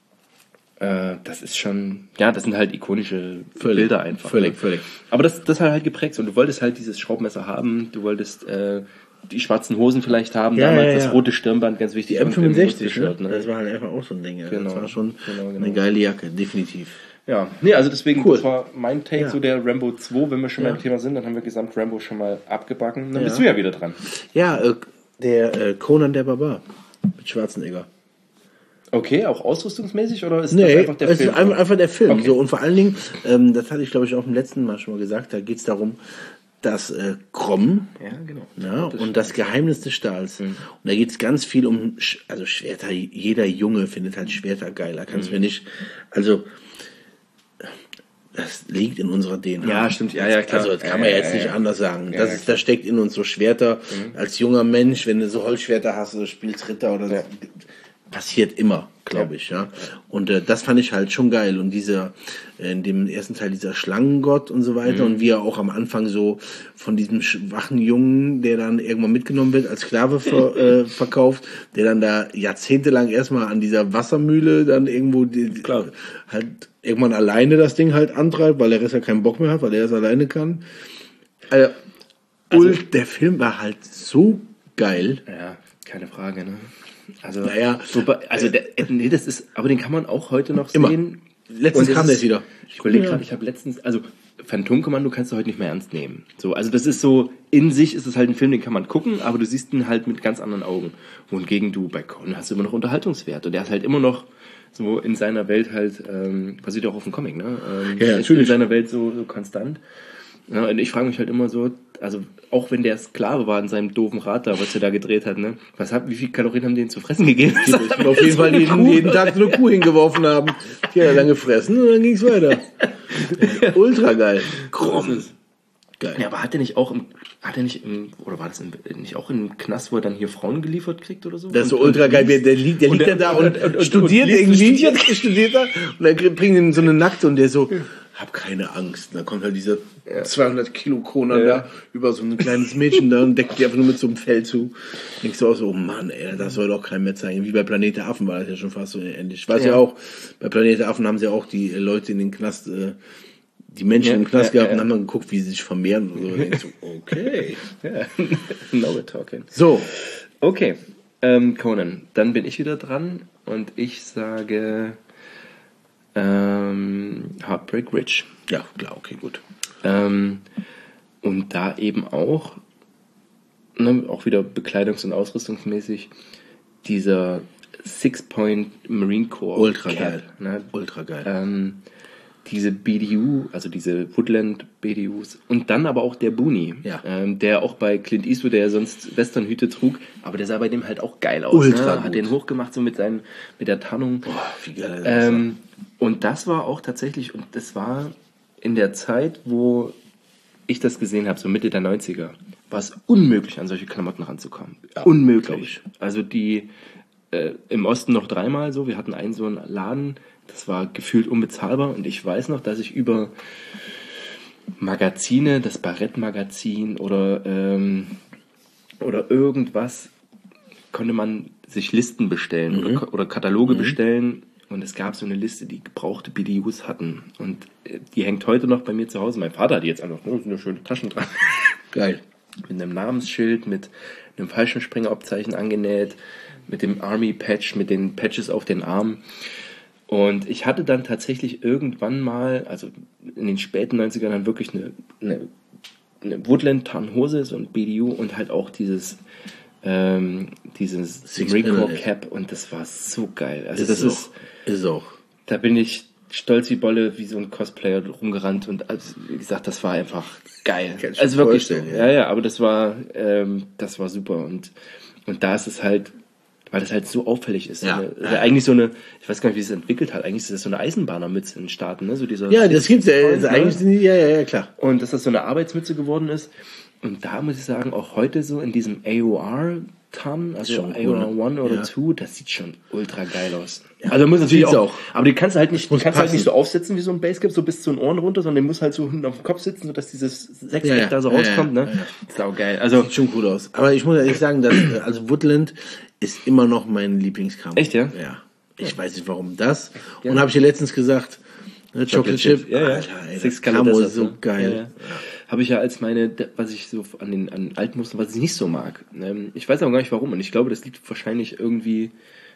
äh, das ist schon, ja, das sind halt ikonische Völlig, Bilder einfach. völlig, ne? völlig. Aber das, das hat halt geprägt. Und du wolltest halt dieses Schraubmesser haben, du wolltest äh, die schwarzen Hosen vielleicht haben, Ja, damals ja, ja. das rote Stirnband, ganz wichtig. Die M und im fünfundsechzig, Rüstenshirt, ne? ne? Das war halt einfach auch so ein Ding. Ja. Genau. Das war schon Genau, genau. eine geile Jacke, definitiv. Ja, nee, also deswegen, Cool. das war mein Take, Ja. so der Rambo zwei, wenn wir schon Ja. mal im Thema sind, dann haben wir gesamt Rambo schon mal abgebacken. Dann Ja. bist du ja wieder dran. Ja, äh, der äh, Conan der Barbar mit Schwarzenegger. Okay, auch ausrüstungsmäßig oder ist Nee, das einfach der es Film? ist einfach, einfach der Film. Okay. So, und vor allen Dingen, ähm, das hatte ich glaube ich auch im letzten Mal schon mal gesagt, da geht es darum, dass äh, Krom, Ja, genau. ja, Das und das Geheimnis des Stahls. Mhm. Und da geht es ganz viel um, Sch- also Schwerter, jeder Junge findet halt Schwerter geiler, kannst Mhm. mir nicht, also das liegt in unserer D N A. Ja, stimmt. Ja, ja, klar. Also das kann man ja jetzt Ja, nicht ja, ja. anders sagen. Ja, Das ja, ist, das steckt in uns so Schwerter. Als junger Mensch, wenn du so Holzschwerter hast oder spielst Ritter oder Ja. so, passiert immer, glaube Ja. ich, ja. Und äh, das fand ich halt schon geil. Und dieser, äh, in dem ersten Teil dieser Schlangengott und so weiter und wie er auch am Anfang so von diesem schwachen Jungen, der dann irgendwann mitgenommen wird, als Sklave ver, äh, verkauft, der dann da jahrzehntelang erstmal an dieser Wassermühle dann irgendwo die, Klar. halt irgendwann alleine das Ding halt antreibt, weil der Rest ja keinen Bock mehr hat, weil er es alleine kann. Also, und der Film war halt so geil. Ja, keine Frage, ne? Also, Naja, wobei, also der, äh, nee, das ist, aber den kann man auch heute noch Immer. sehen. Letztens Und es kam der ist- wieder. Ich überlege Ja. gerade, ich habe letztens, also Phantomkommando kannst du heute nicht mehr ernst nehmen. So, also das ist so, in sich ist es halt ein Film, den kann man gucken, aber du siehst ihn halt mit ganz anderen Augen. Wohingegen du bei Conan hast du immer noch Unterhaltungswert und der hat halt immer noch so in seiner Welt halt, ähm, basiert auch auf dem Comic, ne? Ähm, Ja, ist natürlich. in seiner Welt so, so konstant. Ja, und ich frage mich halt immer so, also auch wenn der Sklave war in seinem doofen Rad da, was er da gedreht hat, ne? Was hat, wie viel Kalorien haben die denen zu fressen gegeben? Ich will auf jeden Fall jeden, jeden Tag so eine Kuh hingeworfen haben. Die hat er dann gefressen und dann ging's weiter. Ultra geil. Krumm. Geil. Ja, aber hat er nicht auch im, hat er nicht im, oder war das im, nicht auch im Knast, wo er dann hier Frauen geliefert kriegt oder so? Das ist so Und- ultra und geil. liest- Der, der liegt, der und liegt der- da und, und- und- und- studiert und liest- irgendwie. studiert. Studiert er. Und dann bringen ihn so eine Nackte und der so, hab keine Angst. Und dann kommt halt dieser zweihundert Kilo Conan Ja. da über so ein kleines Mädchen da und deckt die einfach nur mit so einem Fell zu. Denkst du auch so, oh Mann, ey, das soll doch keinem mehr zeigen. Wie bei Planet der Affen war das ja schon fast so ähnlich. Ich weiß ja, Ja. auch, bei Planet der Affen haben sie auch die äh, Leute in den Knast, äh, die Menschen Ja, im Knast ja, gehabt ja. und haben dann geguckt, wie sie sich vermehren und so. Und denkst du, okay. Ja. Now we're talking. So, Okay, ähm, Conan, dann bin ich wieder dran und ich sage ähm, Heartbreak Ridge. ja, klar, okay, gut. Ähm, und da eben auch, ne, auch wieder bekleidungs- und ausrüstungsmäßig, dieser Six-Point Marine Corps Ultra Cap, geil. ne, Ultra geil. ähm, diese B D U, also diese Woodland B D Us und dann aber auch der Boonie, Ja. ähm, der auch bei Clint Eastwood, der ja sonst Westernhüte trug, aber der sah bei dem halt auch geil aus. Ultra ne? Hat gut. den hochgemacht so mit seinen, mit der Tarnung. Boah, wie geil das ist. Ähm, und das war auch tatsächlich, und das war in der Zeit, wo ich das gesehen habe, so Mitte der neunziger, war es unmöglich, an solche Klamotten ranzukommen. Ja, glaub unmöglich. ich. Also die äh, im Osten noch dreimal so, wir hatten einen so einen Laden, das war gefühlt unbezahlbar und ich weiß noch, dass ich über Magazine, das Barrett-Magazin oder, ähm, oder irgendwas, konnte man sich Listen bestellen oder, oder Kataloge bestellen und es gab so eine Liste, die gebrauchte B D Us hatten und äh, die hängt heute noch bei mir zu Hause. Mein Vater hat die jetzt einfach, ne, so eine schöne Taschen dran. Geil. Mit einem Namensschild, mit einem Fallschirmspringerabzeichen angenäht, mit dem Army Patch, mit den Patches auf den Armen. Und ich hatte dann tatsächlich irgendwann mal, also in den späten neunzigern, dann wirklich eine, eine, eine Woodland-Tarnhose, so ein B D U und halt auch dieses, ähm, dieses Six Marine Corps Panel. Cap und das war so geil. Also Ist das auch. ist, Ist auch. da bin ich stolz wie Bolle, wie so ein Cosplayer rumgerannt und also, wie gesagt, das war einfach geil. Kann ich Also mir wirklich so. vorstellen, Ja, ja. ja, aber das war, ähm, das war super und, und da ist es halt, weil das halt so auffällig ist. Ja. So eine, Ja. ja. Eigentlich so eine, ich weiß gar nicht, wie es entwickelt hat, eigentlich ist das so eine Eisenbahnermütze in den Staaten, ne? So dieser Ja, das gibt's ja. Six-Point, Also eigentlich sind die, ja, ja, ja, klar. und dass das so eine Arbeitsmütze geworden ist. Und da muss ich sagen, auch heute so in diesem A O R-Tarn, also schon A cool, O R ne? eins oder Ja. zwei, das sieht schon ultra geil aus. Also muss natürlich sieht's auch, auch. aber die kannst du halt nicht, die muss kannst du halt passen. nicht so aufsetzen wie so ein Basecap, so bis zu den Ohren runter, sondern den muss halt so hinten auf dem Kopf sitzen, sodass dieses Sechseck Ja, ja. da so Ja, rauskommt, ja, ne? ja, ja. Sau geil. Also, Sieht schon cool aus. Aber ich muss ehrlich sagen, dass, äh, also Woodland ist immer noch mein Lieblingskampf. Echt, ja? Ja. Ich weiß nicht, warum das. Ja. Und habe ich dir letztens gesagt, ne, Chocolate, Chip. Ja, ja. Alter, ey, Six das Color Camo Desert, ist so ne? geil. Ja, ja. Habe ich ja als meine, was ich so an den an Altmustern, was ich nicht so mag. Ähm, Ich weiß auch gar nicht warum. Und ich glaube, das liegt wahrscheinlich irgendwie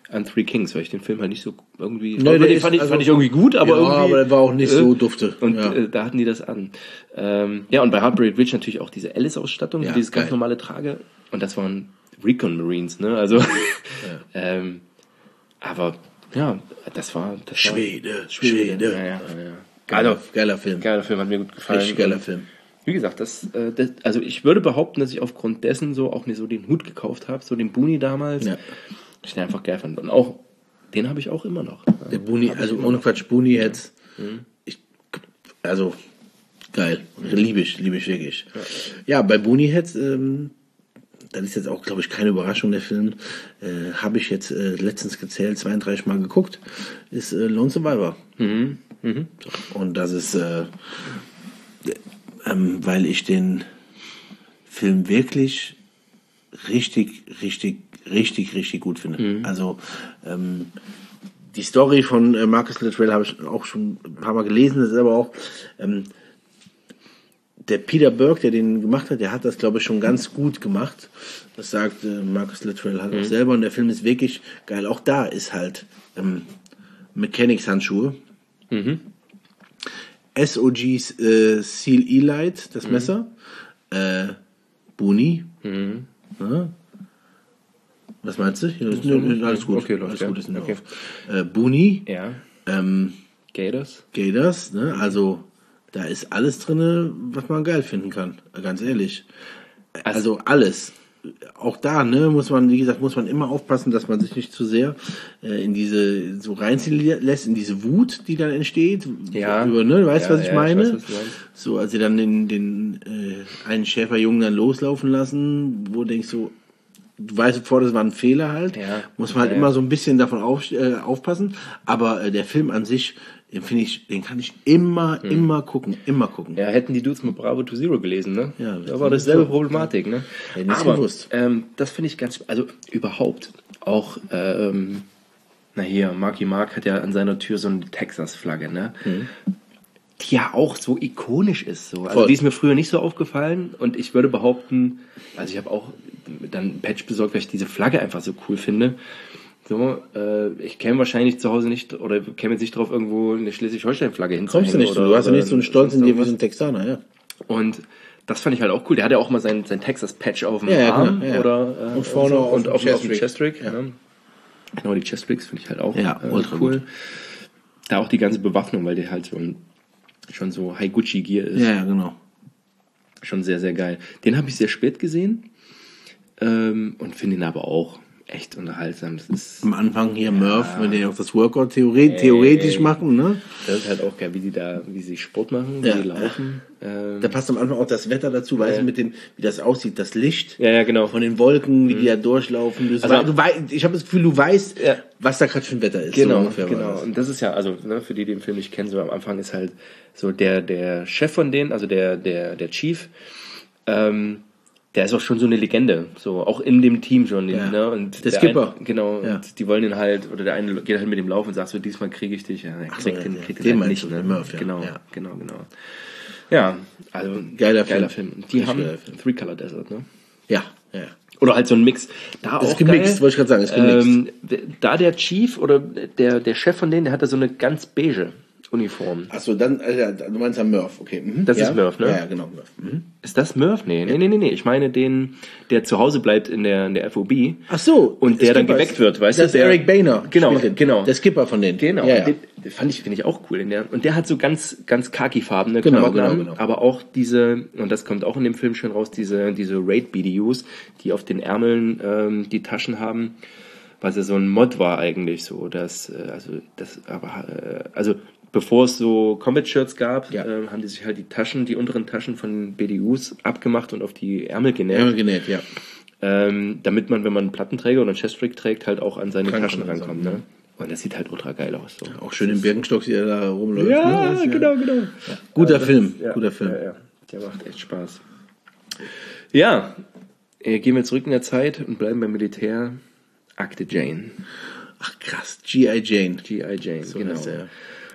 an Three Kings, weil ich den Film halt nicht so irgendwie... Nee, den der fand, ich, ist, fand ich irgendwie gut, aber ja, irgendwie... aber der war auch nicht äh, so dufte. Und ja. äh, da hatten die das an. Ähm, ja, und bei Heartbreak Ridge natürlich auch diese Alice-Ausstattung, Ja, dieses ganz geil. normale Trage. Und das waren Recon Marines, ne? Also... Ja. ähm, aber, ja, das war... Das Schwede, war, Schwede. Ja, ja, ja. Geiler, Also, geiler Film. geiler Film, hat mir gut gefallen. Richtig geiler Und Film. Wie gesagt, das, äh, das, also ich würde behaupten, dass ich aufgrund dessen so auch mir so den Hut gekauft habe, so den Boonie damals. Ja. Ich den einfach geil fand. Und auch, den habe ich auch immer noch. Der Boonie, Hab ich also immer ohne noch. Quatsch, Boonie jetzt. Mhm. Ich, also, geil. Liebe ich, liebe ich wirklich. Ja, ja bei Boonie Heads, ähm, das ist jetzt auch, glaube ich, keine Überraschung, der Film, äh, habe ich jetzt äh, letztens gezählt, zweiunddreißig Mal geguckt, ist äh, Lone Survivor. Mhm. Mhm. So, und das ist, äh, ähm, weil ich den Film wirklich richtig, richtig, richtig, richtig gut finde. Mhm. Also, ähm, die Story von äh, Marcus Luttrell habe ich auch schon ein paar Mal gelesen, das ist aber auch, ähm, der Peter Burke, der den gemacht hat, der hat das, glaube ich, schon ganz gut gemacht. Das sagt äh, Marcus Luttrell halt Mhm. auch selber. Und der Film ist wirklich geil. Auch da ist halt ähm, Mechanics-Handschuhe. Mhm. S O Gs äh, Seal E-Light, das Messer. Äh, Boonie. Mhm. Ja. Was meinst du? Ja, das, nö, nö, alles gut. Okay, läuft, alles ja. gut ist in Okay. okay. äh, Boonie. Ja. Ähm, Gators. Gators, ne? Also da ist alles drin, was man geil finden kann, ganz ehrlich. Also alles. Auch da, ne, muss man, wie gesagt, muss man immer aufpassen, dass man sich nicht zu sehr äh, in diese, so reinziehen lässt, in diese Wut, die dann entsteht. Ja. Über, ne, du weißt, Ja, was ich ja, meine? ich weiß, was du meinst. So, als sie dann den, den äh, einen Schäferjungen dann loslaufen lassen, wo du denkst so, du weißt sofort, das war ein Fehler halt. Ja. Muss man halt Ja, immer ja. so ein bisschen davon auf, äh, aufpassen. Aber äh, der Film an sich, den finde ich, den kann ich immer, immer gucken, immer gucken. Ja, hätten die Dudes mit Bravo to Zero gelesen, ne? Ja, da war dasselbe so. Problematik, ne? Hätten die es Aber gewusst. ähm, das finde ich ganz, also überhaupt auch, ähm, na hier, Marky Mark hat ja an seiner Tür so eine Texas-Flagge, ne? Die ja auch so ikonisch ist, so. Also Voll. die ist mir früher nicht so aufgefallen und ich würde behaupten, also ich habe auch dann ein Patch besorgt, weil ich diese Flagge einfach so cool finde. So, äh, ich käme wahrscheinlich zu Hause nicht, oder käme jetzt nicht drauf, irgendwo eine Schleswig-Holstein-Flagge hinzuhängen. Kommst du nicht, oder, du hast ja oder nicht so einen Stolz in dir wie irgendwas. so ein Texaner, ja. Und das fand ich halt auch cool. Der hat ja auch mal sein, sein Texas-Patch auf dem Ja, ja, Arm. genau, ja. Oder, äh, Und vorne so. auf und dem auf, auf dem Chest-Rig. Chest-Rig. Ja. Ne? Genau, die Chest-Rigs finde ich halt auch Ja, äh, ultra cool. gut. Da auch die ganze Bewaffnung, weil der halt so ein, schon so High-Gucci-Gear ist. Ja, ja, genau. Schon sehr, sehr geil. Den habe ich sehr spät gesehen ähm, und finde ihn aber auch echt unterhaltsam. Das ist, Am Anfang hier Murph, wenn die auch das Workout theore theoretisch machen, ne? das ist halt auch geil, wie die da, wie sie Sport machen, wie Ja. die laufen. Ähm, Da passt am Anfang auch das Wetter dazu, weißt du, mit dem, wie das aussieht, das Licht ja, ja, genau. von den Wolken, wie die da durchlaufen. Du, Also- wei- du wei ich habe das Gefühl, du weißt, Ja. was da gerade für ein Wetter ist. Genau, so ungefähr war genau. das. Und das ist ja, also ne, für die, die den Film nicht kennen, so am Anfang ist halt so der, der Chef von denen, also der, der, der Chief, ähm, der ist auch schon so eine Legende, so auch in dem Team schon. Ja. Ne? Und Der Skipper. Ein, genau, Ja. und die wollen den halt, oder der eine geht halt mit dem Lauf und sagt so, diesmal kriege ich dich. Ja, er so, kriegt ja, den, ja. kriegt Den den halt meinst nicht. du, Ne? den Murph, ja. Genau, Ja. genau, genau. Ja, also Geiler geiler Film. Film. Die Richtig haben geiler Film. Three Color Desert, ne? Ja, ja. Oder halt so ein Mix. Da Das ist auch gemixt, geil. wollte ich gerade sagen, ist gemixt. Ähm, d- da der Chief oder der, der Chef von denen, der hat da so eine ganz beige Uniform. Achso, dann, äh, du meinst ja Murph, okay. Mhm. Das ja? ist Murph, ne? Ja, ja, genau, Murph. Mhm. Ist das Murph? Nee, nee, nee, nee, nee. Ich meine den, der zu Hause bleibt in der, in der F O B. Ach so. Und der dann Skipper geweckt ist- wird, weißt das du? ist Der- Eric Boehner. Genau, spielt den. genau. Der Skipper von denen. Genau. Ja, ja. Den, den fand ich, finde ich auch cool. In der, und der hat so ganz, ganz khaki-farbene Genau, Klamotten genau, an, genau. aber auch diese, und das kommt auch in dem Film schön raus, diese, diese Raid-B D Us, die auf den Ärmeln ähm, die Taschen haben, was ja so ein Mod war eigentlich so, dass, äh, also, das, aber, äh, also, bevor es so Combat-Shirts gab, Ja. äh, haben die sich halt die Taschen, die unteren Taschen von B D Us abgemacht und auf die Ärmel genäht. Ja, genäht, ja. Ähm, damit man, wenn man einen Plattenträger oder einen Chest-Rig trägt, halt auch an seine Rankommt Taschen und so, rankommt. Ne? Und das sieht halt ultra geil aus. So. Auch schön im Birkenstock, wie er da rumläuft. Ja, ne? Das ist genau, genau. Guter das Film, ist- ja, guter Film. Ja, ja. Der macht echt Spaß. Ja, äh, gehen wir zurück in der Zeit und bleiben beim Militär. Akte Jane. Ach krass, G I. Jane. G I. Jane, So genau. heißt er.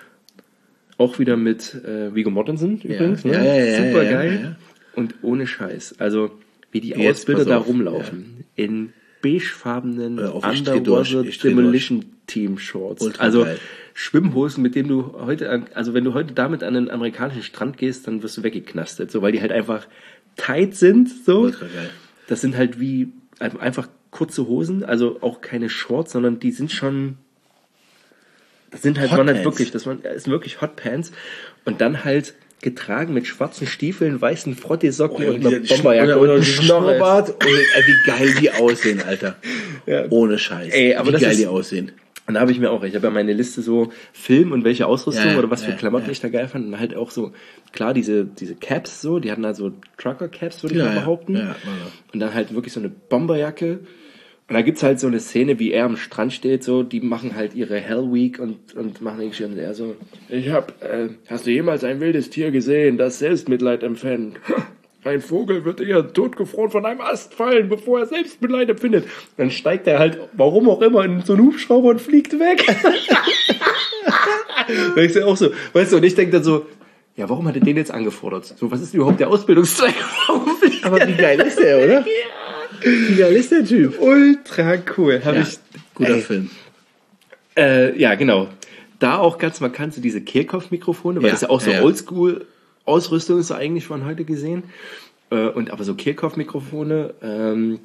Auch wieder mit äh, Viggo Mortensen übrigens. Ja, Ne? ja, ja, ja, Super ja, geil. ja, ja. Und ohne Scheiß. Also, wie die Jetzt Ausbilder pass da auf, rumlaufen. In beigefarbenen äh, Underwater Demolition Team Shorts. Ultra also geil. Schwimmhosen, mit denen du heute, also wenn du heute damit an einen amerikanischen Strand gehst, dann wirst du weggeknastet, so, weil die halt einfach tight sind, so. Ultra geil. Das sind halt wie einfach kurze Hosen, also auch keine Shorts, sondern die sind schon, das sind halt, Hot man halt Pants. wirklich, das waren, ist wirklich Hot Pants und dann halt getragen mit schwarzen Stiefeln, weißen Frotteesocken Oh, und einer dieser Bomberjacke Sch- und oder einem diesen Schnorrbart. Schnurrbart. Und, äh, wie geil die aussehen, Alter. Ja. Ohne Scheiß. Ey, aber wie das geil ist- die aussehen. Und da habe ich mir auch, ich habe ja meine Liste so Film und welche Ausrüstung Ja, oder was für ja, Klamotten ja. ich da geil fand. Und halt auch so, klar, diese, diese Caps so, die hatten halt so Trucker-Caps, würde ich Ja, mal ja, behaupten. ja, ja. Und dann halt wirklich so eine Bomberjacke. Und da gibt's halt so eine Szene, wie er am Strand steht, so, die machen halt ihre Hell Week und, und machen irgendwie und er so, ich hab, äh, hast du jemals ein wildes Tier gesehen, das Selbstmitleid empfängt? Ein Vogel wird eher totgefroren von einem Ast fallen, bevor er Selbstmitleid empfindet. Dann steigt er halt, warum auch immer, in so einen Hubschrauber und fliegt weg. Da ist ja auch so, weißt du, und ich denke dann so, ja, warum hat er den jetzt angefordert? So, was ist überhaupt der Ausbildungszweck? Warum fliegt Aber wie geil ist der, oder? Wie geil ist der Typ? Ultra cool. Hab Ja, ich, guter ey, Film. Äh, ja, genau. Da auch ganz markant so diese Kehlkopf-Mikrofone, weil Ja, das ist ja auch so ja, ja. Oldschool-Ausrüstung ist so eigentlich von heute gesehen. Äh, und aber so Kehlkopf-Mikrofone ähm,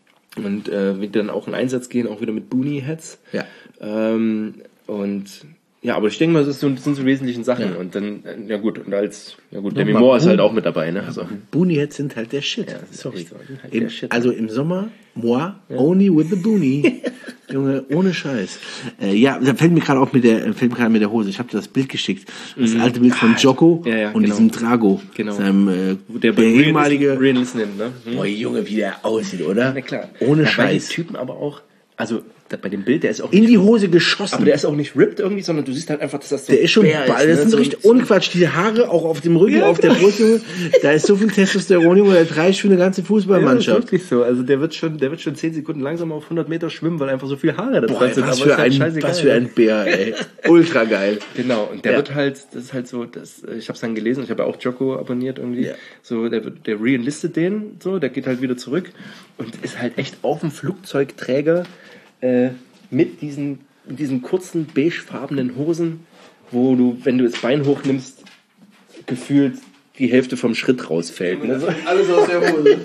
und äh, wie dann auch in Einsatz gehen, auch wieder mit Boonie-Heads. Ja. Ähm, und ja, aber ich denke mal, das, ist so, das sind so wesentlichen Sachen. Ja. Und dann, äh, ja gut, und als, ja gut, Demi Nochmal Moore ist Boon- halt auch mit dabei, ne? Also, Boonie Heads sind halt der Shit. Ja, das ist Sorry. echt so, sind halt Im, der Shit. Also im Sommer, moi, only with the Boonie. Junge, ohne Scheiß. Äh, ja, da fällt mir gerade auch mit der, fällt mir gerade mit der Hose. Ich habe dir das Bild geschickt. Das alte Bild von Jocko Ja, ja, und genau. diesem Drago. Genau. Seinem, äh, der, der ehemalige. Rian Listening, ne? Hm? Boah, Junge, wie der aussieht, oder? Na klar. Ohne ja, weil die Scheiß. Typen aber auch, also da, bei dem Bild, der ist auch In nicht, die Hose geschossen. aber der ist auch nicht ripped irgendwie, sondern du siehst halt einfach, dass das so Der ist schon Bär ball. Das ne? ist so, richtig Unquatsch. Diese Haare auch auf dem Rücken, Ja, auf der genau. Brust, Junge. Da ist so viel Testosteron, Junge. Das reicht für eine ganze Ja, Fußballmannschaft. das ist wirklich so. Also der wird schon, der wird schon zehn Sekunden langsamer auf hundert Meter schwimmen, weil einfach so viel Haare da Boah, dran sind. was, Aber für ist halt ein, scheißegal. was für ein Bär, ey. Ultra geil. Genau, und der Ja. wird halt, das ist halt so, das, ich habe es dann gelesen, ich habe ja auch Jocko abonniert irgendwie, Ja. so, der, wird- der reenlistet den, so, der geht halt wieder zurück und ist halt echt auf dem Flugzeugträger äh, mit diesen, diesen kurzen beigefarbenen Hosen, wo du, wenn du das Bein hochnimmst, gefühlt die Hälfte vom Schritt rausfällt. Ne? So. Alles aus der Hose.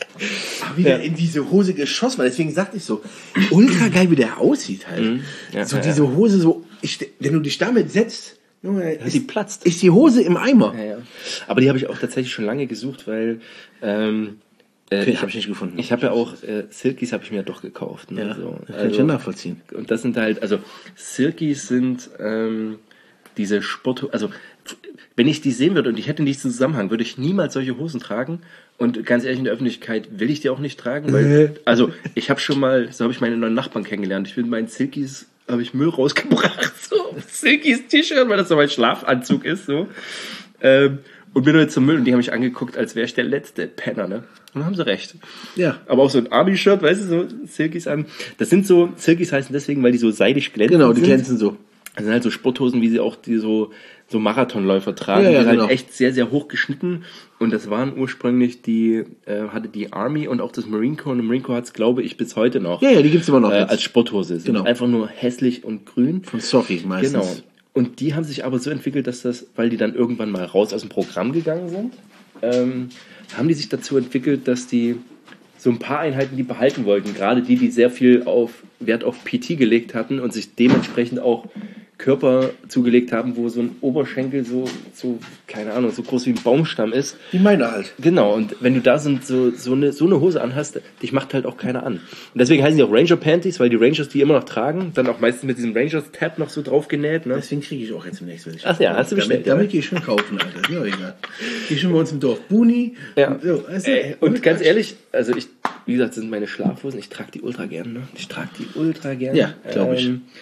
Aber wie der in diese Hose geschossen war, deswegen sagte ich so, ultra geil, wie der aussieht halt. Ja, so ja, diese Hose, so, ich, wenn du dich damit setzt, Junge, die platzt. ist die Hose im Eimer. Ja, ja. Aber die habe ich auch tatsächlich schon lange gesucht, weil ähm, äh, Okay, hab ich nicht gefunden. Ich habe ja auch äh, Silkies habe ich mir ja doch gekauft. Ne? Ja, so. das kann ich ja nachvollziehen. Und das sind halt, also Silkies sind ähm, diese Sport, also f- wenn ich die sehen würde und ich hätte nicht diesen Zusammenhang, würde ich niemals solche Hosen tragen. Und ganz ehrlich, in der Öffentlichkeit will ich die auch nicht tragen, weil, also ich habe schon mal, so habe ich meine neuen Nachbarn kennengelernt. Ich bin meinen Silkies, habe ich Müll rausgebracht, so Silkies T-Shirt, weil das so mein Schlafanzug ist, so. Ähm, und bin jetzt zum Müll und die haben mich angeguckt, als wäre ich der letzte Penner, ne? Und dann haben sie recht. Ja. Aber auch so ein Army-Shirt, weißt du, so Silkies an. Das sind so, Silkies heißen deswegen, weil die so seidig glänzen. Genau, die sind. glänzen so. Das sind halt so Sporthosen, wie sie auch die so, so Marathonläufer tragen. Ja, ja, die sind genau. halt echt sehr, sehr hoch geschnitten. Und das waren ursprünglich die, äh, hatte die Army und auch das Marine Corps. Und der Marine Corps hat es, glaube ich, bis heute noch. Ja, ja, die gibt's immer noch Äh, jetzt. als Sporthose. Sind Genau. einfach nur hässlich und grün. Von Sochi meistens. Genau. Und die haben sich aber so entwickelt, dass das, weil die dann irgendwann mal raus aus dem Programm gegangen sind, ähm, haben die sich dazu entwickelt, dass die so ein paar Einheiten die behalten wollten. Gerade die, die sehr viel auf Wert auf P T gelegt hatten und sich dementsprechend auch Körper zugelegt haben, wo so ein Oberschenkel so, so, keine Ahnung, so groß wie ein Baumstamm ist. Die meine halt. Genau, und wenn du da so, so, so, eine, so eine Hose anhast, dich macht halt auch keiner an. Und deswegen heißen die auch Ranger Panties, weil die Rangers die immer noch tragen, dann auch meistens mit diesem Rangers-Tab noch so drauf genäht. Ne? Deswegen kriege ich auch jetzt demnächst, wenn ich. Ach ja, hast du bestellt, Damit, damit ja? gehe ich schon kaufen, Alter. Ja, egal. Gehe schon bei uns im Dorf. Buni. Ja. So, weißt du, Ey, und ganz ehrlich, also ich, wie gesagt, das sind meine Schlafhosen, ich trage die ultra gern, ne? Ich trage die ultra gern. Ja, glaub ich. Ähm,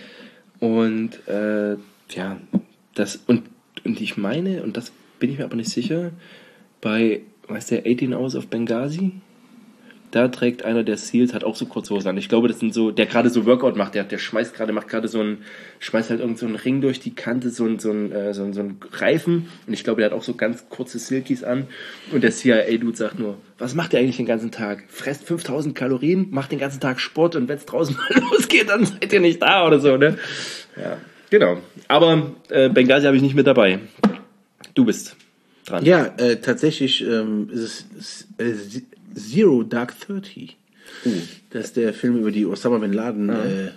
und äh, ja, das, und, und ich meine, und das bin ich mir aber nicht sicher, bei, weißt du, achtzehn Hours of Benghazi, da trägt einer der Seals, hat auch so kurze Hosen an. Ich glaube, das sind so, der gerade so Workout macht, der, der schmeißt gerade, macht gerade so einen, schmeißt halt irgend so einen Ring durch die Kante, so einen, so einen, äh, so einen, so einen Reifen. Und ich glaube, der hat auch so ganz kurze Silkies an. Und der C I A-Dude sagt nur, was macht der eigentlich den ganzen Tag? Fresst fünftausend Kalorien, macht den ganzen Tag Sport und wenn es draußen mal losgeht, dann seid ihr nicht da oder so, ne? Ja, genau. Aber äh, Benghazi habe ich nicht mit dabei. Du bist dran. Ja, äh, tatsächlich ähm, ist es äh, Zero Dark Thirty. Uh. Das ist der Film über die Osama Bin Laden ah. äh,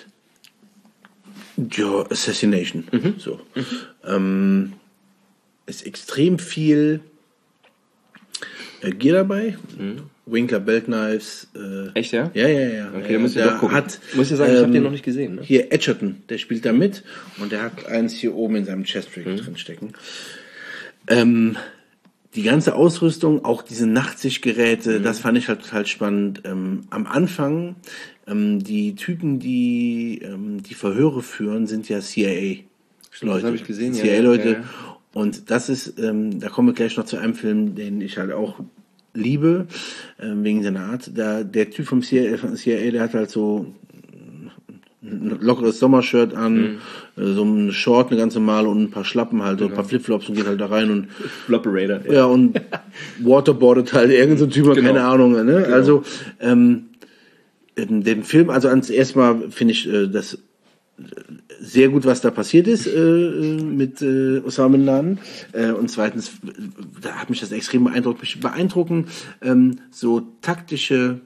ja, Assassination. Mhm. So. Mhm. Ähm, ist extrem viel äh, Gear dabei. Mhm. Winkler Belt Knives. Äh, Echt, ja? Ja, ja, ja. Okay, da müsst ihr doch gucken. Hat, muss ich sagen, ich ähm, habe den noch nicht gesehen. Ne? Hier Edgerton, der spielt da mit und der hat eins hier oben in seinem Chest Rig mhm. drin stecken. Ähm, die ganze Ausrüstung, auch diese Nachtsichtgeräte, mhm. das fand ich halt total spannend. Ähm, am Anfang, ähm, die Typen, die ähm, die Verhöre führen, sind ja C I A-Leute. Das habe ich gesehen, C I A-Leute. Ja, ja. Und das ist, ähm, da kommen wir gleich noch zu einem Film, den ich halt auch liebe, ähm, wegen seiner Art. Da, der Typ vom C I A, C I A, der hat halt so ein lockeres Sommershirt an, mhm. so ein Short, eine ganze Male und ein paar Schlappen halt, genau. so ein paar Flipflops und geht halt da rein und Flopperator. Ja, ja und waterboardet halt irgendein so Typ, genau. keine Ahnung, ne? Genau. Also, ähm, den Film, also ans erste Mal finde ich äh, das sehr gut, was da passiert ist äh, mit äh, Osama Bin Laden. Äh, und zweitens, da hat mich das extrem beeindruckt. Mich beeindrucken ähm, so taktische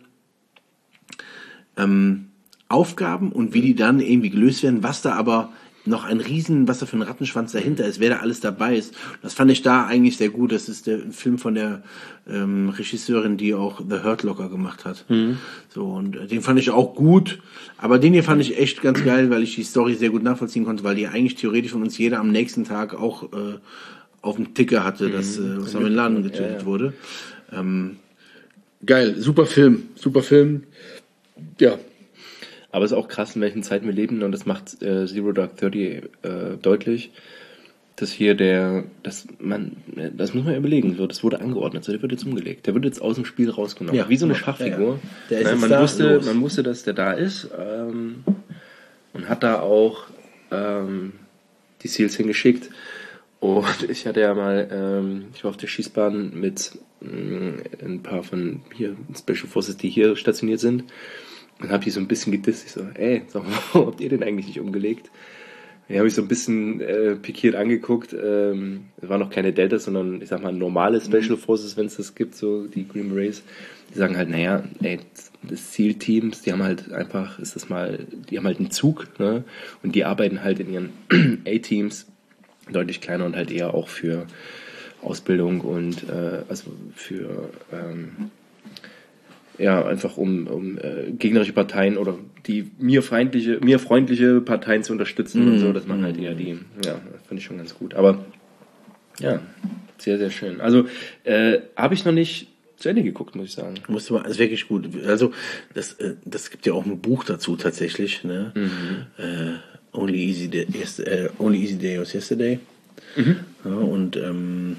ähm, Aufgaben und wie die dann irgendwie gelöst werden, was da aber noch ein Riesen, was da für ein Rattenschwanz dahinter ist, wer da alles dabei ist. Das fand ich da eigentlich sehr gut. Das ist der Film von der ähm, Regisseurin, die auch The Hurt Locker gemacht hat. Mhm. So, und äh, den fand ich auch gut. Aber den hier fand ich echt ganz geil, weil ich die Story sehr gut nachvollziehen konnte, weil die eigentlich theoretisch von uns jeder am nächsten Tag auch äh, auf dem Ticker hatte, mhm. dass äh, Osama Bin Laden getötet ja, ja. wurde. Ähm, geil, super Film, super Film. Ja. Aber es ist auch krass, in welchen Zeiten wir leben, und das macht äh, Zero Dark Thirty äh, deutlich, dass hier der, dass man, das muss man überlegen, so, das wurde angeordnet, so, der wird jetzt umgelegt, der wird jetzt aus dem Spiel rausgenommen, ja, wie so eine Schachfigur. Ja, ja. Der ist Nein, man, da, wusste, man wusste, dass der da ist ähm, und hat da auch ähm, die Seals hingeschickt. Und ich hatte ja mal, ähm, ich war auf der Schießbahn mit äh, ein paar von hier Special Forces, die hier stationiert sind. Und habe die so ein bisschen gedisst. Ich so, ey, sag mal, warum habt ihr den eigentlich nicht umgelegt? Die habe ich so ein bisschen äh, pikiert angeguckt. Ähm, es waren noch keine Deltas, sondern ich sag mal normale Special Forces, wenn es das gibt, so die Green Berets. Die sagen halt, naja, ey, das Zielteams, die haben halt einfach, ist das mal, die haben halt einen Zug, ne? Und die arbeiten halt in ihren A-Teams deutlich kleiner und halt eher auch für Ausbildung und äh, also für ähm, ja, einfach um, um äh, gegnerische Parteien oder die mir feindliche, mir freundliche Parteien zu unterstützen mhm. und so, dass man halt eher die, ja, fand ich schon ganz gut. Aber ja, sehr, sehr schön. Also äh, habe ich noch nicht zu Ende geguckt, muss ich sagen. Musst du mal, ist wirklich gut. Also das, äh, das gibt ja auch ein Buch dazu tatsächlich, ne? Mhm. Äh, Only Easy Day, äh, Only Easy Day was Yesterday. Mhm. Ja, und ähm,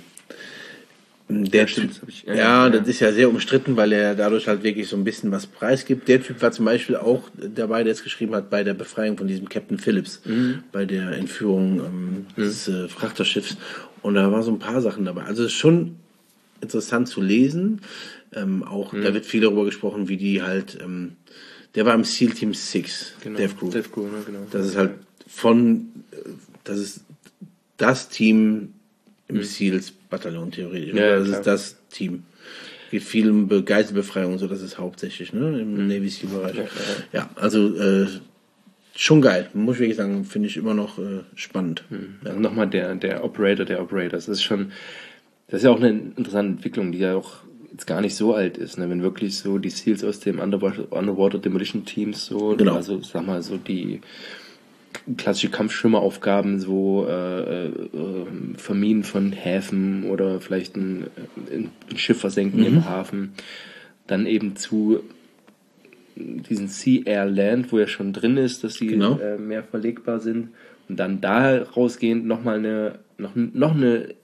Der ja, stimmt, Typ, ich, ja, ja, ja, das ist ja sehr umstritten, weil er dadurch halt wirklich so ein bisschen was preisgibt. Der Typ war zum Beispiel auch dabei, der es geschrieben hat bei der Befreiung von diesem Captain Phillips, mhm. bei der Entführung ähm, mhm. des äh, Frachterschiffs. Und da war so ein paar Sachen dabei. Also es ist schon interessant zu lesen. Ähm, auch mhm. da wird viel darüber gesprochen, wie die halt. Ähm, der war im SEAL Team sechs, genau. Death Crew. Death Crew, ne? Genau. Das ist halt von, das ist das Team im mhm. SEALs-Bataillon theoretisch. Ja, das klar. ist das Team. Geht viel um Geiselbefreiung und so, das ist hauptsächlich, ne, im mhm. Navy SEAL-Bereich. Ja, ja, also äh, schon geil. Muss ich wirklich sagen, finde ich immer noch äh, spannend. Mhm. Ja. Also nochmal der, der Operator der Operators. Das ist schon, das ist ja auch eine interessante Entwicklung, die ja auch jetzt gar nicht so alt ist, ne? Wenn wirklich so die SEALs aus dem Underwater, Underwater Demolition Teams so, genau. also sag mal so die klassische Kampfschwimmeraufgaben, so äh, äh, Verminen von Häfen oder vielleicht ein, ein Schiff versenken mhm. im Hafen, dann eben zu diesen Sea Air Land, wo ja schon drin ist, dass sie genau. äh, mehr verlegbar sind und dann da rausgehend nochmal eine noch, noch eine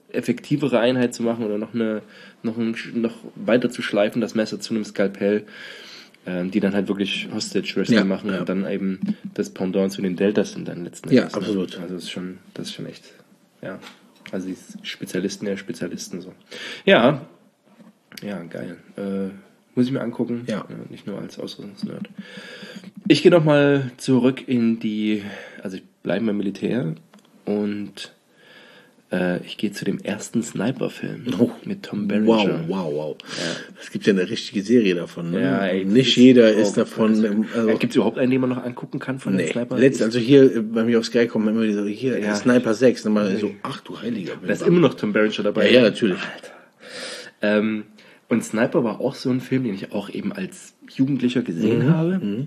effektivere Einheit zu machen oder noch eine noch, ein, noch weiter zu schleifen, das Messer zu einem Skalpell, ähm, die dann halt wirklich Hostage Wrestling Ja, machen ja. und dann eben das Pendant zu den Deltas sind dann letzten Ja, Endes. absolut. Ne? Also das ist schon, das ist schon echt, ja, also die Spezialisten der Spezialisten so. Ja, ja, geil. Äh, muss ich mir angucken. Ja. Ja, nicht nur als Ausrüstungsnerd. Ich gehe nochmal zurück in die, also ich bleibe beim Militär und äh, ich gehe zu dem ersten Sniper-Film Oh. mit Tom Wow, Berenger. wow, wow. Es gibt ja eine richtige Serie davon. Ne? Ja, ey, Nicht das jeder ist ist auch- davon. Also, ähm, Also, Gibt es überhaupt einen, den man noch angucken kann von nee, den Sniper? letzt, also hier äh, bei mir auf Sky kommen immer wieder so, hier, Ja. Sniper sechs. Dann mal so, ach du Heiliger. Da ist immer noch Tom Berenger dabei. Ja, ja, natürlich. Alter. Ähm, und Sniper war auch so ein Film, den ich auch eben als Jugendlicher gesehen Mhm. habe.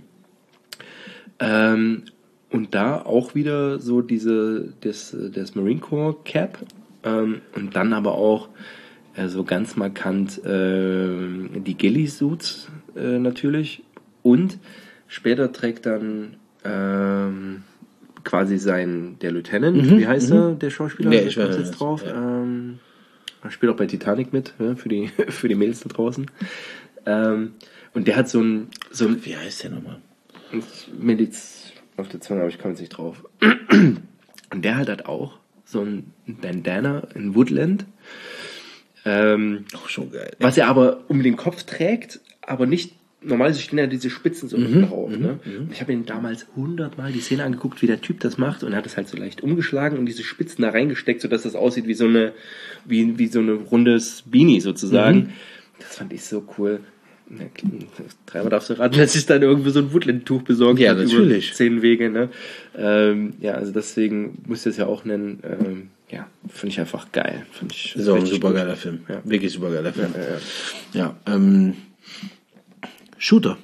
Ähm, und da auch wieder so diese, das, das Marine Corps Cap. Ähm, und dann aber auch äh, so ganz markant äh, die Ghillie-Suits äh, natürlich. Und später trägt dann ähm, quasi sein, der Lieutenant, wie heißt er, der Schauspieler? Nee, Da ich kommt's weiß jetzt nicht. drauf. Ja. Ähm, er spielt auch bei Titanic mit, ja, für die für die Mädels da draußen. Ähm, und der hat so ein, so ein Wie heißt der nochmal? mir liegt's auf der Zunge, aber ich komme jetzt nicht drauf. Und der hat halt auch so ein Bandana in Woodland, ähm, Auch schon geil. was er aber um den Kopf trägt, aber nicht, normalerweise stehen ja diese Spitzen so Mhm, drauf. Ne? Und ich habe ihn damals hundertmal die Szene angeguckt, wie der Typ das macht, und er hat es halt so leicht umgeschlagen und diese Spitzen da reingesteckt, sodass das aussieht wie so eine, wie, wie so eine rundes Beanie sozusagen. Mhm. Das fand ich so cool. Ja, dreimal darfst du raten, dass ich dann irgendwie so ein Woodland-Tuch besorgt Ja, habe natürlich. über zehn Wege. Ne? Ähm, ja, also deswegen muss ich das ja auch nennen. Ähm, ja, finde ich einfach geil. Find ich So ein richtig super gut. geiler Film. Ja. Wirklich super geiler Film. Ja, ja, Ja, ähm, Shooter.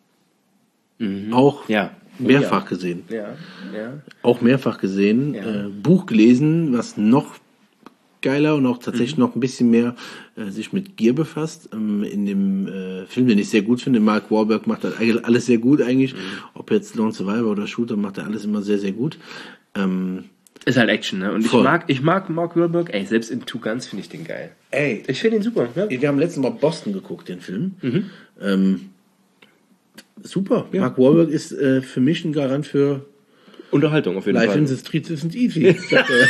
Auch ja. mehrfach gesehen. Ja, ja. Auch mehrfach gesehen. Ja. Äh, Buch gelesen, was noch geiler und auch tatsächlich Mhm. noch ein bisschen mehr äh, sich mit Gear befasst. Ähm, in dem äh, Film, den ich sehr gut finde, Mark Wahlberg macht das eigentlich alles sehr gut eigentlich. Mhm. Ob jetzt Lone Survivor oder Shooter, macht er alles immer sehr, sehr gut. Ähm, Ist halt Action, ne? Und ich Voll. mag, ich mag Mark Wahlberg, ey, selbst in Two Guns finde ich den geil. ey, Ich finde ihn super, ne? wir haben letztes Mal Boston geguckt, den Film. Ähm, super. Mark Wahlberg ist äh, für mich ein Garant für Unterhaltung auf jeden Life Fall. in the Streets isn't easy. sagt er.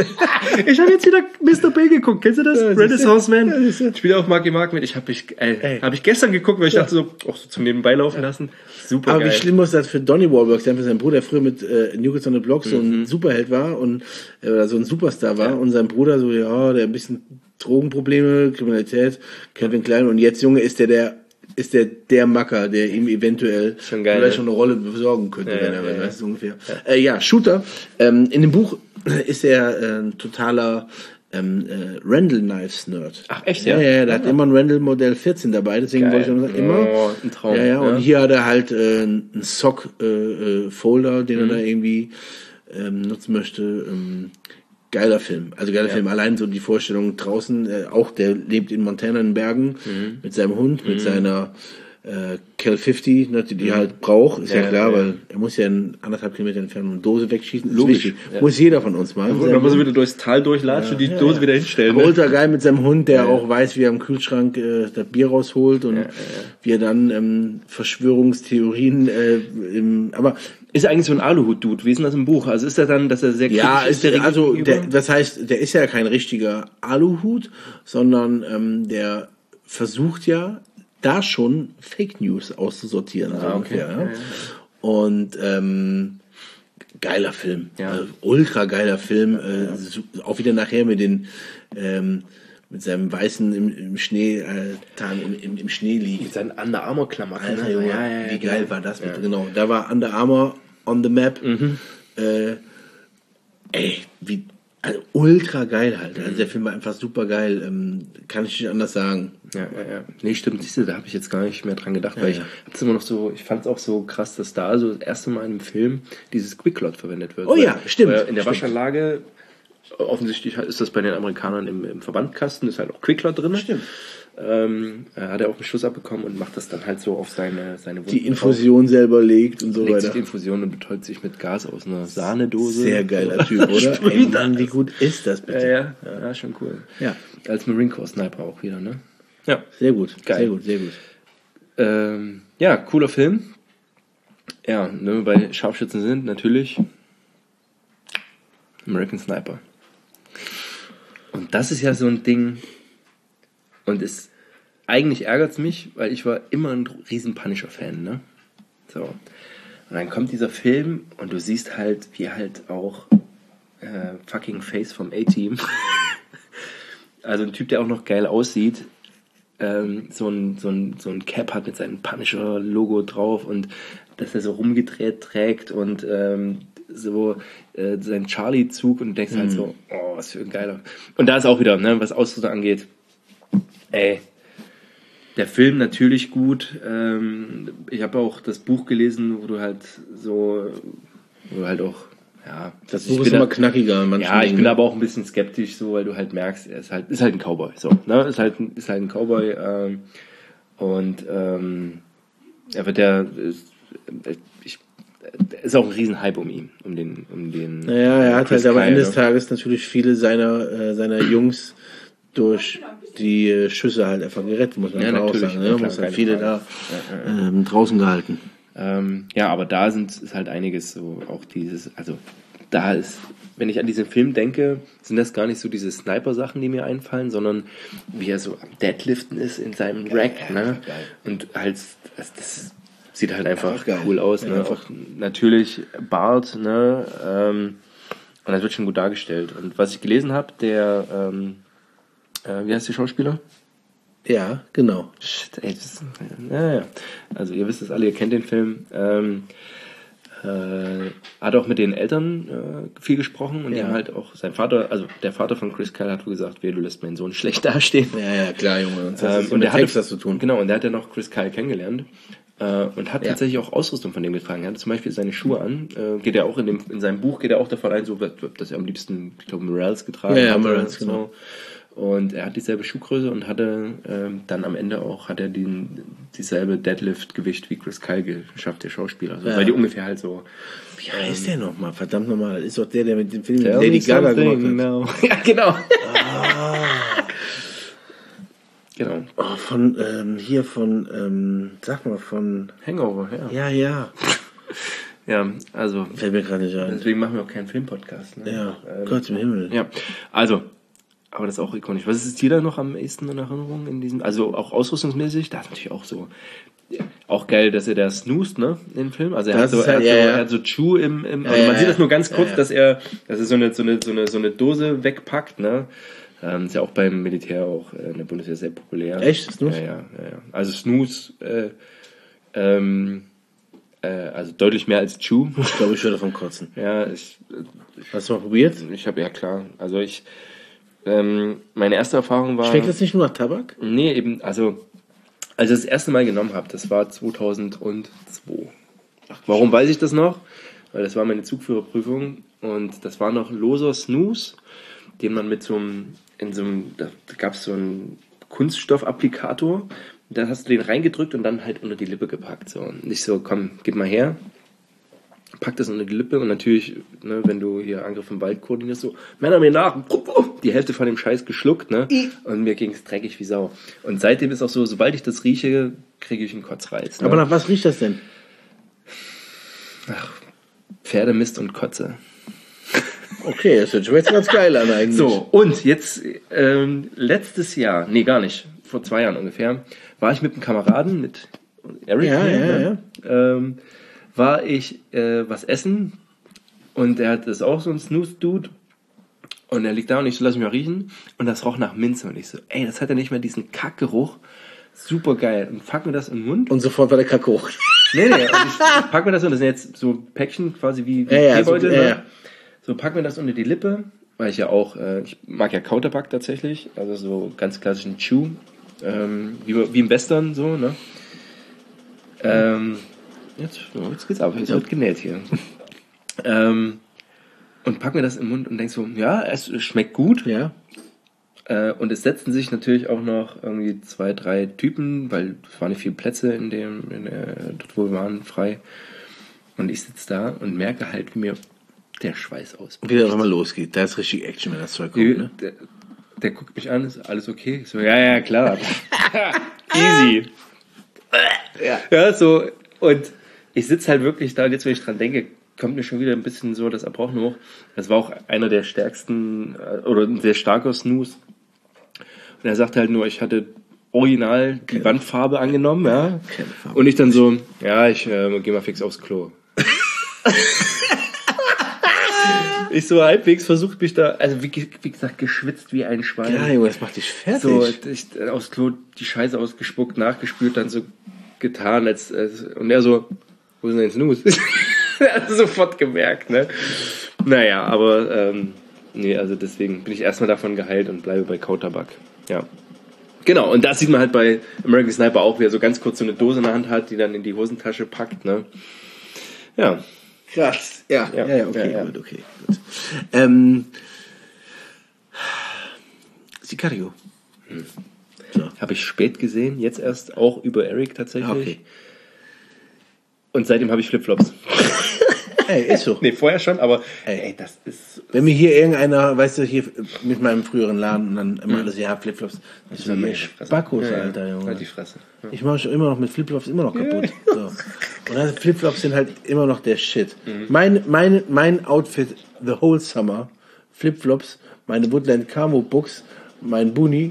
Ich habe jetzt wieder Mister Bay geguckt. Kennst du das? Ja, Renaissance Man. Ja, siehst du. Ich spiele auch Marky Mark mit. Ich habe mich, ey, Ey. hab ich gestern geguckt, weil ich dachte so, auch so zum Nebenbei laufen lassen. Super Aber geil. wie schlimm muss das für Donny Wahlberg sein, für seinen Bruder, der früher mit äh, New Kids on the Block so ein Superheld war und äh, oder so ein Superstar war, Ja. und sein Bruder so, ja, der ein bisschen Drogenprobleme, Kriminalität, Kevin Klein, und jetzt, Junge, ist der der ist der der Macker, der ihm eventuell Schon geil, vielleicht ne? schon eine Rolle besorgen könnte, Ja, wenn er, ja, ja. weißt du, ungefähr. Ja, äh, ja Shooter. Ähm, in dem Buch ist er äh, ein totaler ähm, äh, Randall Knives Nerd. Ach, echt, ja? ja? Ja, ja, der hat immer ein Randall Modell vierzehn dabei, deswegen Geil. wollte ich noch immer. Oh, ein Traum. Ja, ja, und Ja. hier hat er halt äh, einen Sock-Folder, äh, Folder, den Mhm. er da irgendwie ähm, nutzen möchte. Ähm, geiler Film. Also geiler Ja. Film. Allein so die Vorstellung draußen, äh, auch der lebt in Montana in den Bergen Mhm. mit seinem Hund, mit seiner äh, Cal fünfzig, ne, die die halt braucht, ist ja, Mhm. Ja, klar, ja. weil er muss ja in anderthalb Kilometer entfernt eine Dose wegschießen. Ist Logisch, wichtig. ja. Muss jeder von uns mal. Und dann muss er wieder durchs Tal durchlatschen und die Ja, Dose ja. wieder hinstellen. Aber Ne? ultra geil mit seinem Hund, der Ja, ja. auch weiß, wie er im Kühlschrank äh, das Bier rausholt und Ja, ja, ja. wie er dann ähm, Verschwörungstheorien äh, im, aber Ist er eigentlich so ein Aluhut-Dude? Wie ist denn das im Buch? Also ist er dann, dass er sehr ja, kritisch ist der der, also Regierung der, gegenüber? das heißt, der ist ja kein richtiger Aluhut, sondern ähm, der versucht ja da schon Fake News auszusortieren. so Ah, okay. ungefähr, ja. Ja, ja, ja. Und ähm, geiler Film, Ja. äh, ultra geiler Film, äh, su- auch wieder nachher mit den ähm, mit seinem weißen im, im Schnee äh, Tarn, im, im, im Schnee liegt. Mit seinen Under Armour Klamotten. Alter, ne? Junge, Ja, ja, ja, wie geil genau. war das? Mit, Ja. Genau, da war Under Armour on the map. Mhm. Äh, ey, wie also ultra geil halt. Mhm. Also der Film war einfach super geil. Ähm, kann ich nicht anders sagen. Ja, ja, ja. Nee, stimmt, siehst du, da habe ich jetzt gar nicht mehr dran gedacht, weil ja. ich hab's immer noch so, ich fand es auch so krass, dass da so das erste Mal in einem Film dieses Quicklot verwendet wird. Oh Weil- ja, stimmt, weil in der stimmt. Waschanlage offensichtlich ist das bei den Amerikanern im, im Verbandkasten, ist halt auch Quickler drin. Stimmt. Ähm, hat er auch einen Schuss abbekommen und macht das dann halt so auf seine, seine Wunden. Die Infusion drauf. Selber legt und so legt weiter. Sich die Infusion und betäubt sich mit Gas aus einer Sahnedose. Sehr geiler Typ, oder? Ey, Mann, wie gut ist das bitte? Ja, ja, ja, ja, schon cool. Ja. Als Marine Corps Sniper auch wieder, ne? Ja. Sehr gut, Geil. sehr gut, sehr gut. Ähm, ja, cooler Film. Ja, wenn wir bei Scharfschützen sind, natürlich American Sniper. Und das ist ja so ein Ding, und es eigentlich ärgert es mich, weil ich war immer ein riesen Punisher-Fan, ne? So. Und dann kommt dieser Film und du siehst halt, wie halt auch äh, fucking Face vom A-Team, also ein Typ, der auch noch geil aussieht, ähm, so ein, so ein, so ein Cap hat mit seinem Punisher-Logo drauf und dass er so rumgedreht trägt und ähm, so äh, sein Charlie-Zug und du denkst mhm. halt so, oh, was für ein geiler. Und da ist auch wieder, ne, was Ausrüstung angeht, ey, der Film natürlich gut. Ähm, ich habe auch das Buch gelesen, wo du halt so, wo du halt auch, ja. Das Buch ist immer knackiger. Ja, ich bin aber auch ein bisschen skeptisch, so, weil du halt merkst, er ist halt, ist halt ein Cowboy, so, ne, ist halt, ist halt ein Cowboy, ähm, und, ähm, er wird ja, ist, ich, ist auch ein Riesenhype um ihn, um den, um den. Naja, er hat Chris halt aber Kyle, Ende ne? des Tages natürlich viele seiner, äh, seiner Jungs durch die äh, Schüsse halt einfach gerettet, muss man Ja, einfach auch natürlich. sagen. Ja, Ne? klar, Muss halt keine viele Frage. da ähm, draußen gehalten. Ähm, ja, aber da sind ist halt einiges so, auch dieses, also da ist, wenn ich an diesen Film denke, sind das gar nicht so diese Sniper-Sachen, die mir einfallen, sondern wie er so am Deadliften ist in seinem Rack, ne? Und halt, das, das sieht halt einfach cool aus, ne? Auch natürlich Bart, ne? Ähm, und das wird schon gut dargestellt. Und was ich gelesen habe, der, ähm, äh, wie heißt der Schauspieler? Ja, genau. Shit, ey, das, ja, ja. Also ihr wisst es alle, ihr kennt den Film. Ähm, äh, hat auch mit den Eltern äh, viel gesprochen und Ja. die haben halt auch sein Vater, also der Vater von Chris Kyle hat wohl gesagt, wer, du lässt meinen Sohn schlecht dastehen. Ja, ja, klar, Junge. Und das Ähm, ist so und mit der hatte, Texas zu tun. Genau, und der hat ja noch Chris Kyle kennengelernt äh, und hat Ja. tatsächlich auch Ausrüstung von dem getragen. Er hatte zum Beispiel seine Schuhe an, äh, geht er auch in, dem, in seinem Buch, geht er auch davon ein, so, dass er am liebsten, ich glaube, Morales getragen Ja, ja, hat. Morales, so. genau. Und er hat dieselbe Schuhgröße und hatte ähm, dann am Ende auch, hat er den, dieselbe Deadlift-Gewicht wie Chris Kyle geschafft, der Schauspieler. Also, Ja. weil die ungefähr halt so. Wie heißt der nochmal? Verdammt nochmal. Das ist doch der, der mit dem Film mit Tell Lady me Gaga gemacht hat. something now. Ja, genau. Ah. Genau. Oh, von, ähm, hier von, ähm, sag mal, von... Hangover, ja. Ja, ja. Ja, also. Fällt mir gerade nicht ein. Deswegen machen wir auch keinen Filmpodcast. Ne? Ja, ähm, Gott im Himmel. Ja, also, aber das ist auch ikonisch. Was ist dir da noch am ehesten in Erinnerung in diesem, also auch ausrüstungsmäßig? Da ist natürlich auch so, auch geil, dass er da snoost, ne, im Film. Also er Das hat so, ist er halt- hat so, ja, ja. er hat so Chew im, im Ja, also man ja, sieht das nur ganz ja, kurz, ja. dass er, dass er so eine, so eine, so eine, so eine Dose wegpackt, ne. Ähm, ist ja auch beim Militär auch äh, in der Bundeswehr sehr populär. Echt? Snooze? Ja, ja, ja, ja. Also Snooze, äh, ähm, äh, also deutlich mehr als Chew. Ich glaube, ich würde davon kotzen. Ja, ich, Hast du mal probiert? ich habe ja klar, also ich, ähm, meine erste Erfahrung war... Schmeckt das nicht nur nach Tabak? Nee, eben, also, als ich das erste Mal genommen habe, das war zweitausendzwei. Warum weiß ich das noch? Weil das war meine Zugführerprüfung und das war noch loser Snooze, den man mit so einem, in so einem, da gab es so einen Kunststoffapplikator, da hast du den reingedrückt und dann halt unter die Lippe gepackt. So. Und ich so, komm, gib mal her, pack das unter die Lippe und natürlich, ne, wenn du hier Angriff im Wald koordinierst, so, Männer mir nach, die Hälfte von dem Scheiß geschluckt, ne, und mir ging's dreckig wie Sau. Und seitdem ist auch so, sobald ich das rieche, kriege ich einen Kotzreiz. Ne? Aber nach was riecht das denn? Ach, Pferdemist und Kotze. Okay, das hört sich jetzt ganz geil an eigentlich. So, und jetzt, ähm, letztes Jahr, nee, gar nicht, vor zwei Jahren ungefähr, war ich mit einem Kameraden, mit Eric, Ja, ne, ja, ne, Ähm, war ich äh, was essen und der hat das auch so ein Snooze-Dude und er liegt da und ich so, lass mich mal riechen und das roch nach Minze und ich so, ey, das hat ja nicht mehr diesen Kackgeruch, super geil und pack mir das in den Mund. Und sofort war der Kack hoch. Nee, nee, und ich pack mir das und das sind jetzt so Päckchen quasi wie, wie Ja, ja, Teebeutel, so- ja, ne? ja. So, pack mir das unter die Lippe, weil ich ja auch, äh, ich mag ja Kautabak tatsächlich, also so ganz klassischen Chew, ähm, wie, wie im Western so, ne? Ähm, jetzt, jetzt geht's ab, jetzt wird genäht hier. ähm, und pack mir das im Mund und denk so, ja, es schmeckt gut. Ja. Äh, und es setzten sich natürlich auch noch irgendwie zwei, drei Typen, weil es waren nicht viele Plätze in dem, in der, dort wo wir waren, frei. Und ich sitze da und merke halt, wie mir der Schweiß ausbricht. Wie das mal losgeht. Da ist richtig Action, wenn das Zeug kommt, ne? Der, der guckt mich an, ist alles okay? Ich so, ja, ja, klar. Easy. Ja. ja, so. Und ich sitze halt wirklich da, und jetzt, wenn ich dran denke, kommt mir schon wieder ein bisschen so das Erbrochen hoch. Das war auch einer der stärksten, oder ein sehr starker Snooze. Und er sagte halt nur, ich hatte original die Wandfarbe angenommen, ja. Und ich dann so, ja, ich äh, geh mal fix aufs Klo. Ich so halbwegs versucht mich da, also wie, wie gesagt, geschwitzt wie ein Schwein. Ja, Junge, das macht dich fertig. So, ich, aufs Klo die Scheiße ausgespuckt, nachgespült, dann so getan, als, als und er so, wo ist denn dein Snooze? Er hat sofort gemerkt, ne? Naja, aber, ähm, nee, also deswegen bin ich erstmal davon geheilt und bleibe bei Kautabak. Ja. Genau, und das sieht man halt bei American Sniper auch, wie er so ganz kurz so eine Dose in der Hand hat, die dann in die Hosentasche packt, ne? Ja. Krass. Ja, ja, ja, okay, ja, ja. gut, okay, gut. Ähm, Sicario. Hm. So. Habe ich spät gesehen, jetzt erst auch über Eric tatsächlich. Okay. Und seitdem habe ich Flipflops. Ey, ist so. Nee, vorher schon, aber ey, ey, das ist... Wenn mir hier irgendeiner, weißt du, hier mit meinem früheren Laden und dann immer alles, ja, Flipflops, das ist mir Spackos, ja, Alter, Junge. Halt die Fresse. Ja. Ich mache schon immer noch mit Flipflops immer noch kaputt. Ja. So. Und dann Flipflops sind halt immer noch der Shit. Mhm. Mein, mein, mein Outfit, the whole summer, Flipflops, meine Woodland Camo Books, mein Boonie,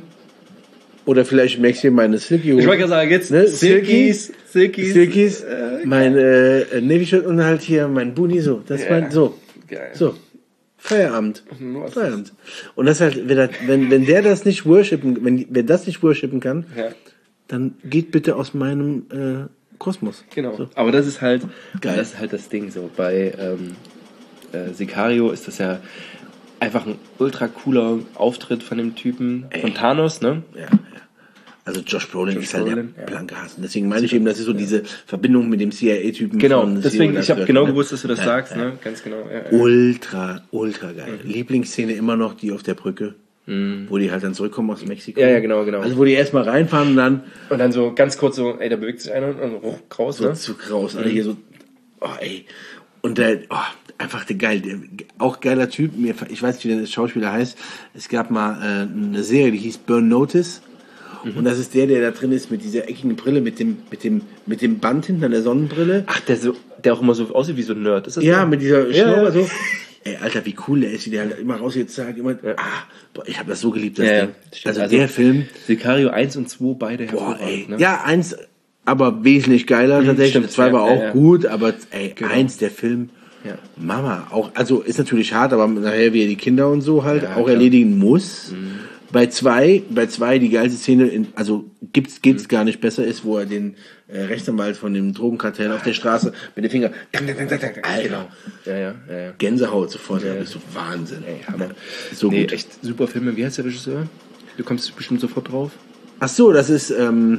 oder vielleicht merkst du meine Silky Hose. Ich wollte gerade sagen, jetzt ne? Silkies, Silkies, Silkies, äh, mein äh, Navy Shirt und halt hier mein Boonie, so. Das ja. mein, so. Geil. So. Feierabend. Feierabend. Und das halt, wenn, das, wenn, wenn der das nicht worshipen, wenn, wenn das nicht worshipen kann, ja. dann geht bitte aus meinem äh, Kosmos. Genau. So. Aber das ist halt, Geil. das ist halt das Ding so. Bei ähm, äh, Sicario ist das ja einfach ein ultra cooler Auftritt von dem Typen, Ey. von Thanos, ne? Ja, ja. Also Josh Brolin Josh ist halt Brolin, der ja. blanke Hass. Und deswegen meine ich eben, das ist so ja. diese Verbindung mit dem C I A-Typen. Genau, von deswegen, ich habe genau ne? gewusst, dass du das ja, sagst, ja. ne? Ganz genau. Ja, ja. Ultra, ultra geil. Mhm. Lieblingsszene immer noch die auf der Brücke, mhm. wo die halt dann zurückkommen aus Mexiko. Ja, ja, genau, genau. Also wo die erstmal reinfahren und dann... Und dann so ganz kurz so, ey, da bewegt sich einer und oh, kraus, so ne? zu kraus. Mhm. Alle hier so, oh ey. Und der, oh, einfach der geil, der, auch geiler Typ. Ich weiß nicht, wie der Schauspieler heißt. Es gab mal äh, eine Serie, die hieß Burn Notice. Und das ist der, der da drin ist mit dieser eckigen Brille, mit dem, mit dem, mit dem Band hinten an der Sonnenbrille. Ach, der so, der auch immer so aussieht wie so ein Nerd. Ist das ja, so? mit dieser ja, Schnurrbart ja. so. Ey, Alter, wie cool der ist, wie der halt immer rausgeht sagt, immer, ja. ah, boah, ich habe das so geliebt, das ja, Ding. Ja, also, also der Film. Sicario eins und zwei, beide boah, ey. Ne? Ja, eins, aber wesentlich geiler mhm, tatsächlich. Stimmt, zwei ja, war auch ja, gut, aber ey, genau. eins, der Film. Ja. Mama, auch, also ist natürlich hart, aber nachher wie er die Kinder und so halt ja, auch klar. erledigen muss. Mhm. Bei zwei, bei zwei die geilste Szene, in, also gibt's geht's mhm. gar nicht besser, ist, wo er den äh, Rechtsanwalt von dem Drogenkartell auf der Straße mit dem Finger, Alter, genau. ja, ja, ja, ja. Gänsehaut sofort, ja, ja. So Wahnsinn. Ey, Hammer. So nee, gut. Echt super Filme. Wie heißt der Regisseur? Du kommst bestimmt sofort drauf. Ach so, das ist ähm,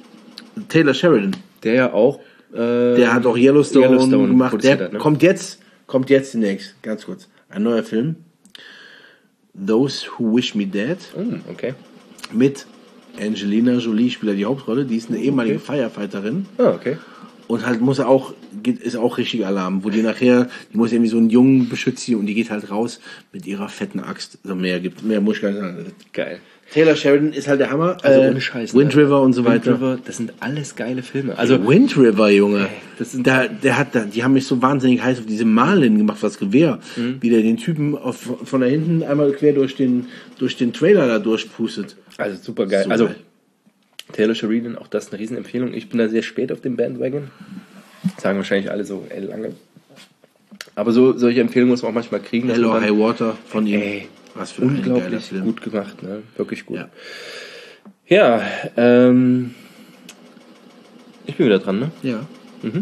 Taylor Sheridan. Der ja auch. Äh, der hat auch Yellowstone, Yellowstone gemacht. Der hat, ne? kommt jetzt, kommt jetzt demnächst, ganz kurz, ein neuer Film. Those Who Wish Me Dead. Mm, okay. Mit Angelina Jolie spielt die Hauptrolle. Die ist eine ehemalige okay. Firefighterin. Ah, okay. Und halt muss auch, ist auch richtig Alarm, wo die nachher, die muss irgendwie so einen Jungen beschützen und die geht halt raus mit ihrer fetten Axt. Also mehr gibt, mehr muss ich gar nicht sagen. Geil. Taylor Sheridan ist halt der Hammer. Also äh, ohne Scheiß. Wind ne? River und so Wind weiter. River, das sind alles geile Filme. Also Wind River, Junge. Ey, das sind der, der hat, da, die haben mich so wahnsinnig heiß auf diese Marlin gemacht, was Gewehr. Mhm. Wie der den Typen auf, von da hinten einmal quer durch den, durch den Trailer da durchpustet. Also super geil. So also geil. Taylor Sheridan, auch das eine Riesenempfehlung. Ich bin da sehr spät auf dem Bandwagon. Sagen wahrscheinlich alle so, ey, lange. Aber so solche Empfehlungen muss man auch manchmal kriegen. Hello High Water von ihm. Ey, was für unglaublich ein gut gemacht, ne? Wirklich gut. Ja, ja ähm, ich bin wieder dran, ne? Ja. Mhm.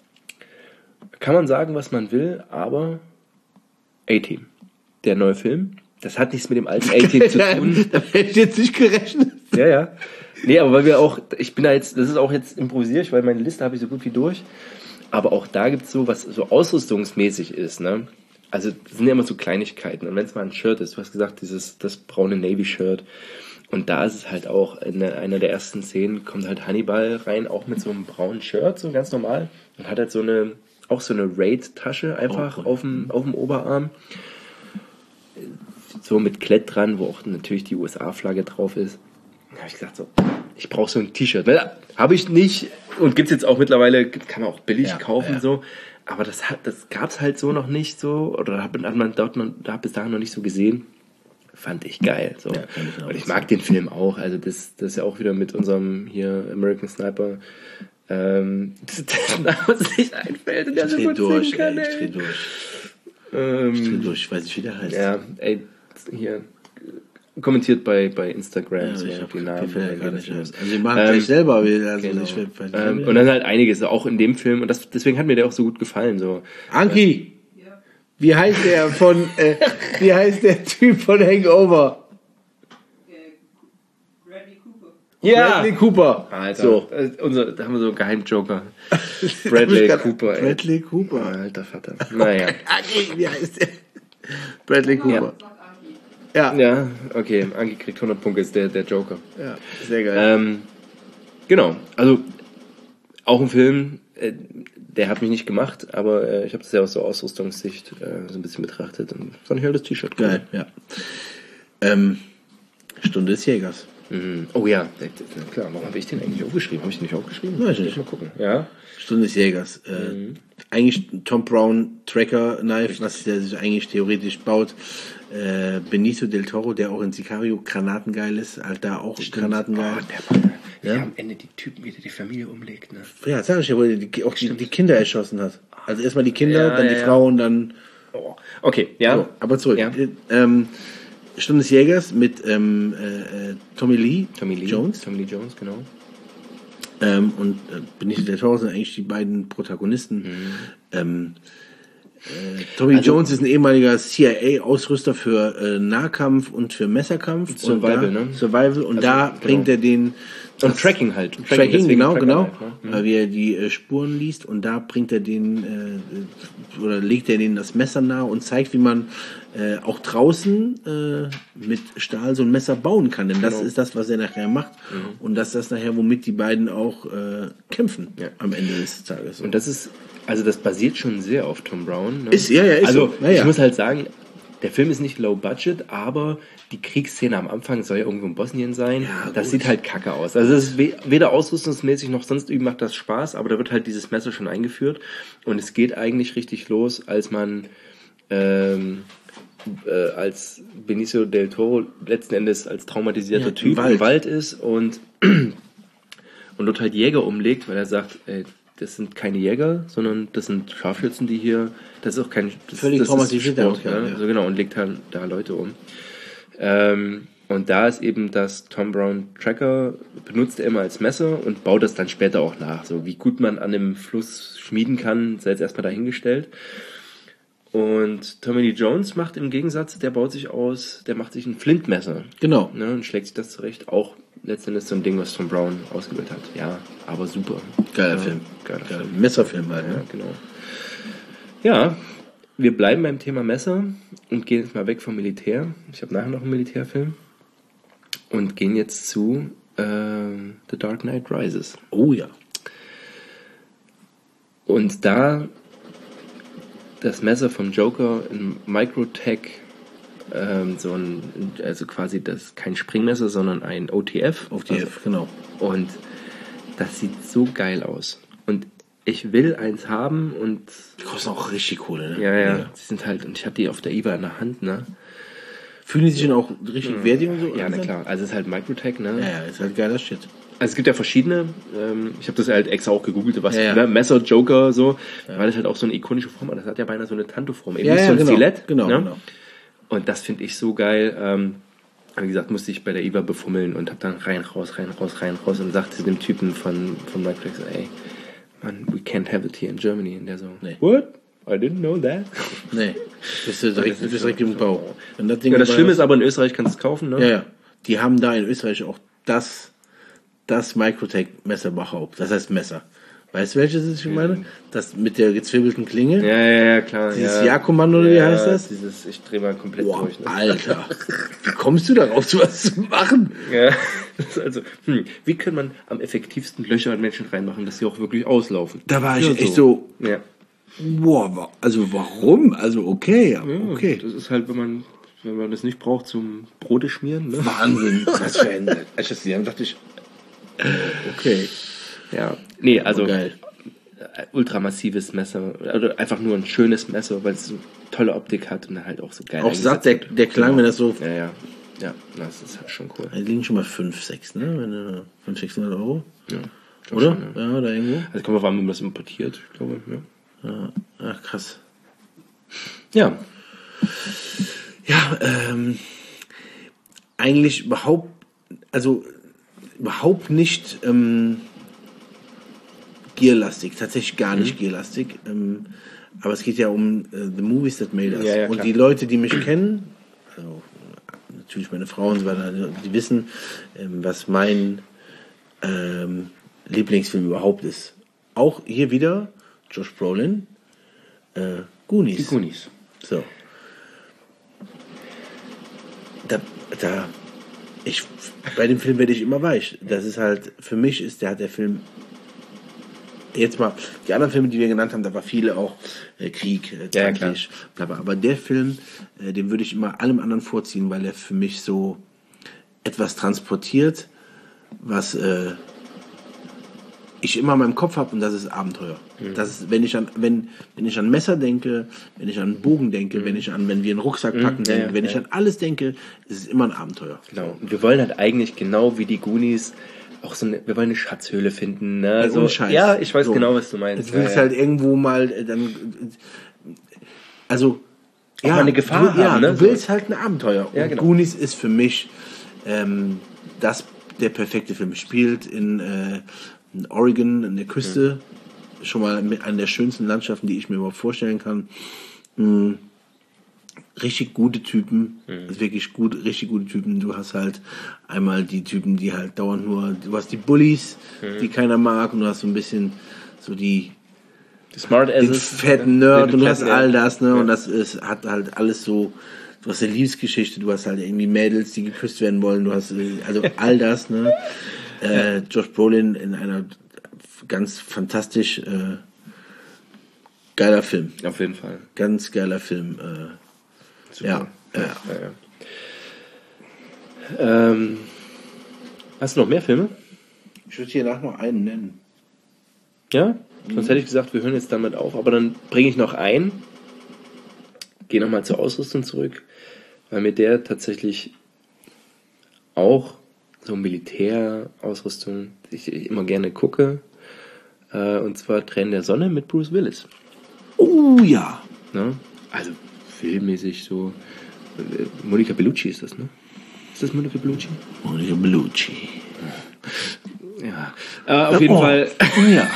Kann man sagen, was man will, aber A-Team, der neue Film, das hat nichts mit dem alten A-Team zu tun. Da hätte ich jetzt nicht gerechnet. Ja, ja. Nee, aber weil wir auch, ich bin da jetzt, das ist auch jetzt improvisiert, weil meine Liste habe ich so gut wie durch. Aber auch da gibt es so, was so ausrüstungsmäßig ist, ne? also das sind ja immer so Kleinigkeiten. Und wenn es mal ein Shirt ist, du hast gesagt, dieses das braune Navy-Shirt. Und da ist es halt auch, in einer der ersten Szenen kommt halt Hannibal rein, auch mit so einem braunen Shirt, so ganz normal. Und hat halt so eine, auch so eine Raid-Tasche einfach oh, auf dem, auf dem Oberarm. So mit Klett dran, wo auch natürlich die U S A-Flagge drauf ist. Da habe ich gesagt, so, ich brauche so ein T-Shirt. Habe ich nicht und gibt es jetzt auch mittlerweile, kann man auch billig ja, kaufen, ja. so. Aber das, hat, das gab es halt so noch nicht so, oder hat man dort noch, da bis dahin noch nicht so gesehen. Fand ich geil. So. Ja, ich und ich mag sein. Den Film auch. Also das, das ist ja auch wieder mit unserem hier American Sniper, ähm, dessen Name uns nicht einfällt und der so gut durch, singen kann. Ey, ich dreh durch. Ähm, ich dreh durch, ich weiß nicht, wie der heißt. Ja, ey, hier kommentiert bei, bei Instagram ja, so ich die Namen. Gar nicht also ich mache ähm, gleich selber. Also genau. ich will, ähm, und dann halt einiges, auch in dem Film. Und das, deswegen hat mir der auch so gut gefallen. So. Anki! Wie heißt der von, äh, wie heißt der Typ von Hangover? Bradley Cooper. Ja! Bradley Cooper. Alter, so. Unser, da haben wir so einen Geheimjoker. Bradley Cooper, ey. Bradley Cooper. Alter Vater. Naja. Anki, wie heißt der? Bradley Cooper. Ja. Ja, ja okay. Anki kriegt hundert Punkte, ist der, der Joker. Ja, sehr geil. Ähm, genau, also auch ein Film, äh, der hat mich nicht gemacht, aber äh, ich habe das ja aus so Ausrüstungssicht äh, so ein bisschen betrachtet und fand ich halt das T-Shirt cool. Geil, ja. Ähm, Stunde des Jägers. Mhm. Oh ja, klar, warum habe ich den eigentlich aufgeschrieben? Habe ich den nicht aufgeschrieben? Weiß ich nicht. Mal gucken. Ja. Stunde des Jägers. Äh, mhm. Eigentlich Tom Brown Tracker Knife, Richtig. Was der sich eigentlich theoretisch baut. Äh, Benicio del Toro, der auch in Sicario granatengeil ist, halt da auch Stimmt. granatengeil. Oh, der ja? Am Ende die Typen, wie der die Familie umlegt, ne? Ja, sag ich ja, wo er die, auch die, die Kinder erschossen hat. Also erstmal die Kinder, ja, dann ja, die ja. Frau und dann... Oh. Okay, ja. So, aber zurück. Ja. Ähm, Stunde des Jägers mit ähm, äh, Tommy Lee, Tommy Lee Jones. Tommy Lee Jones, genau. Ähm, und äh, Benicio del Toro sind eigentlich die beiden Protagonisten. Mhm. Ähm, äh, Tommy also, Jones ist ein ehemaliger C I A-Ausrüster für äh, Nahkampf und für Messerkampf. Survival, und da, ne? Survival. Und also, da genau. bringt er den... Und Tracking halt. Tracking, Tracking genau, Tracker genau. Halt, ne? mhm. Wie er die äh, Spuren liest und da bringt er den äh, oder legt er denen das Messer nahe und zeigt, wie man äh, auch draußen äh, mit Stahl so ein Messer bauen kann. Denn das genau. ist das, was er nachher macht. Mhm. Und das ist das nachher, womit die beiden auch äh, kämpfen ja. am Ende des Tages. Und das ist, also das basiert schon sehr auf Tom Brown. Ne? Ist, ja, ja, ist also, so. Naja. Ich muss halt sagen, der Film ist nicht low budget, aber die Kriegsszene am Anfang soll ja irgendwo in Bosnien sein. Ja, das sieht halt kacke aus. Also es ist weder ausrüstungsmäßig noch sonst irgendwie macht das Spaß, aber da wird halt dieses Messer schon eingeführt und es geht eigentlich richtig los, als man ähm, äh, als Benicio del Toro letzten Endes als traumatisierter ja, Typ im Wald. im Wald ist und und dort halt Jäger umlegt, weil er sagt, ey, das sind keine Jäger, sondern das sind Scharfschützen, die hier, das ist auch kein, das, völlig das traumatisiert, Sport, ja. Ne? Also genau, und legt halt da Leute um. Ähm, und da ist eben das Tom Brown Tracker, benutzt er immer als Messer und baut das dann später auch nach. So wie gut man an dem Fluss schmieden kann, sei jetzt erstmal dahingestellt. Und Tommy Lee Jones macht im Gegensatz, der baut sich aus, der macht sich ein Flintmesser. Genau. Ne, und schlägt sich das zurecht. Auch letztendlich so ein Ding, was Tom Brown ausgewählt hat. Ja, aber super. Geiler ja, Film. Geiler, geiler Film. Messerfilm halt. Ja, ne? Genau. Ja, wir bleiben beim Thema Messer und gehen jetzt mal weg vom Militär. Ich habe nachher noch einen Militärfilm. Und gehen jetzt zu äh, The Dark Knight Rises. Oh ja. Und da das Messer vom Joker in Microtech, ähm, so ein, also quasi das kein Springmesser, sondern ein O T F. O T F, also, genau. Und das sieht so geil aus. Und ich will eins haben und... Die kosten auch richtig Kohle, ne? Ja, ja, ja. Sie sind halt, und ich habe die auf der I W A in der Hand, ne? Fühlen die sich denn auch richtig ja. wertig und so? Ja, na klar. Also es ist halt Microtech, ne? Ja, ja, ist halt geiler Shit. Also es gibt ja verschiedene, ähm, ich habe das halt extra auch gegoogelt, was, ja, ja. Ne? Messer, Joker, so, ja. Weil das halt auch so eine ikonische Form hat. Das hat ja beinahe so eine Tanto-Form, eben ja, nicht ja, so ein genau. Stilett. Genau, ne? genau. Und das finde ich so geil. Ähm, wie gesagt, musste ich bei der I W A befummeln und habe dann rein, raus, rein, raus, rein, raus und sagte dem Typen von, von Microtech so, ey, man, we can't have it here in Germany. Und der so, nee. What? I didn't know that. Nee, das ist direkt, das ist direkt im Bau. Wenn das Ding ja, das Schlimme ist aber, in Österreich kannst du es kaufen, ne? Ja, ja. Die haben da in Österreich auch das, das Microtech-Messer überhaupt. Das heißt Messer. Weißt du, welches ich meine? Das mit der gezwirbelten Klinge? Ja, ja, ja, klar. Dieses ja. Ja-Kommando, oder wie ja, heißt das? Dieses, ich drehe mal komplett Boah, durch. Ne? Alter, wie kommst du darauf, sowas zu machen? Ja, das ist also, hm, wie kann man am effektivsten Löcher in Menschen reinmachen, dass sie auch wirklich auslaufen? Da war ich ja, echt so, Ja. boah, wa- also warum? Also okay, Ja, okay. Das ist halt, wenn man, wenn man das nicht braucht zum Brote schmieren. Ne? Wahnsinn, was für ein... Als ich das gesehen habe, dachte ich, okay. Ja, nee, also Aber geil. äh, ultramassives Messer. Oder einfach nur ein schönes Messer, weil es so tolle Optik hat und halt auch so geil Auch satt, der, eingesetzt wird. der Klang, Genau. wenn das so... Ja, ja. Ja, das ist halt schon cool. Die liegen schon mal fünf, sechs, ne? Wenn du fünf, sechshundert Euro. Ja, schon Oder? schon, ja. Ja, oder irgendwo. Also kommen wir auf an, wenn man das importiert, ich glaube. Ja. Ja, ach, krass. Ja. Ja, ähm, eigentlich überhaupt, also überhaupt nicht ähm, gierlastig, tatsächlich gar nicht Mhm. gierlastig. Ähm, aber es geht ja um äh, The Movies That Made Us. Ja, ja, und klar. die Leute, die mich kennen, also natürlich meine Frau und so weiter, die wissen, ähm, was mein ähm, Lieblingsfilm überhaupt ist. Auch hier wieder Josh Brolin, äh, Goonies. Die Goonies. So. Da, da, ich, bei dem Film werde ich immer weich. Das ist halt, für mich ist der, hat der Film, jetzt mal, die anderen Filme, die wir genannt haben, da war viele auch äh, Krieg, äh, Ja, tragisch, bla, bla. Aber der Film, äh, den würde ich immer allem anderen vorziehen, weil er für mich so etwas transportiert, was äh, ich immer in meinem Kopf habe, und das ist Abenteuer. Mhm. Das ist, wenn ich an, wenn, wenn ich an Messer denke, wenn ich an Bogen denke, Mhm. wenn ich an, wenn wir einen Rucksack packen ja, denke, ja, wenn ja. ich an alles denke, ist es immer ein Abenteuer. Genau. Und wir wollen halt eigentlich genau wie die Goonies auch so eine, wir wollen eine Schatzhöhle finden. Ne? Ey, So, ohne Scheiß. ja, ich weiß So. genau, was du meinst. Du willst ja, halt irgendwo mal äh, dann, äh, also Auch mal eine Gefahr du, ja, haben, ne? du willst halt ein Abenteuer. Ja, und genau. Goonies ist für mich ähm, das der perfekte Film. Spielt in, äh, in Oregon, an der Küste, Mhm. schon mal mit einer der schönsten Landschaften, die ich mir überhaupt vorstellen kann. Mhm. Richtig gute Typen, Mhm. also wirklich gut, richtig gute Typen. Du hast halt einmal die Typen, die halt dauernd nur, du hast die Bullies, Mhm. die keiner mag, und du hast so ein bisschen so die Die Smart den Asses. fetten Nerd, Den und du hast fetten, all ja. das, ne? Ja. Und das ist, hat halt alles so, du hast eine Liebesgeschichte, du hast halt irgendwie Mädels, die geküsst werden wollen, du hast, äh, also all das, ne? Äh, Josh Brolin in einer ganz fantastisch äh, geiler Film. Auf jeden Fall. Ganz geiler Film. Äh, Super. ja, ja. ja, ja. Ähm, hast du noch mehr Filme? Ich würde hier nach noch einen nennen. Ja? Sonst hätte ich gesagt, wir hören jetzt damit auf. Aber dann bringe ich noch ein. Gehe nochmal zur Ausrüstung zurück. Weil mit der tatsächlich auch so Militärausrüstung ich, ich immer gerne gucke. Äh, und zwar Tränen der Sonne mit Bruce Willis. Oh ja. Ne? Also filmmäßig so. äh, Monica Bellucci ist das, ne? Ist das Monica Bellucci? Monica Bellucci. Ja. Äh, auf jeden Oh. Fall. Ja.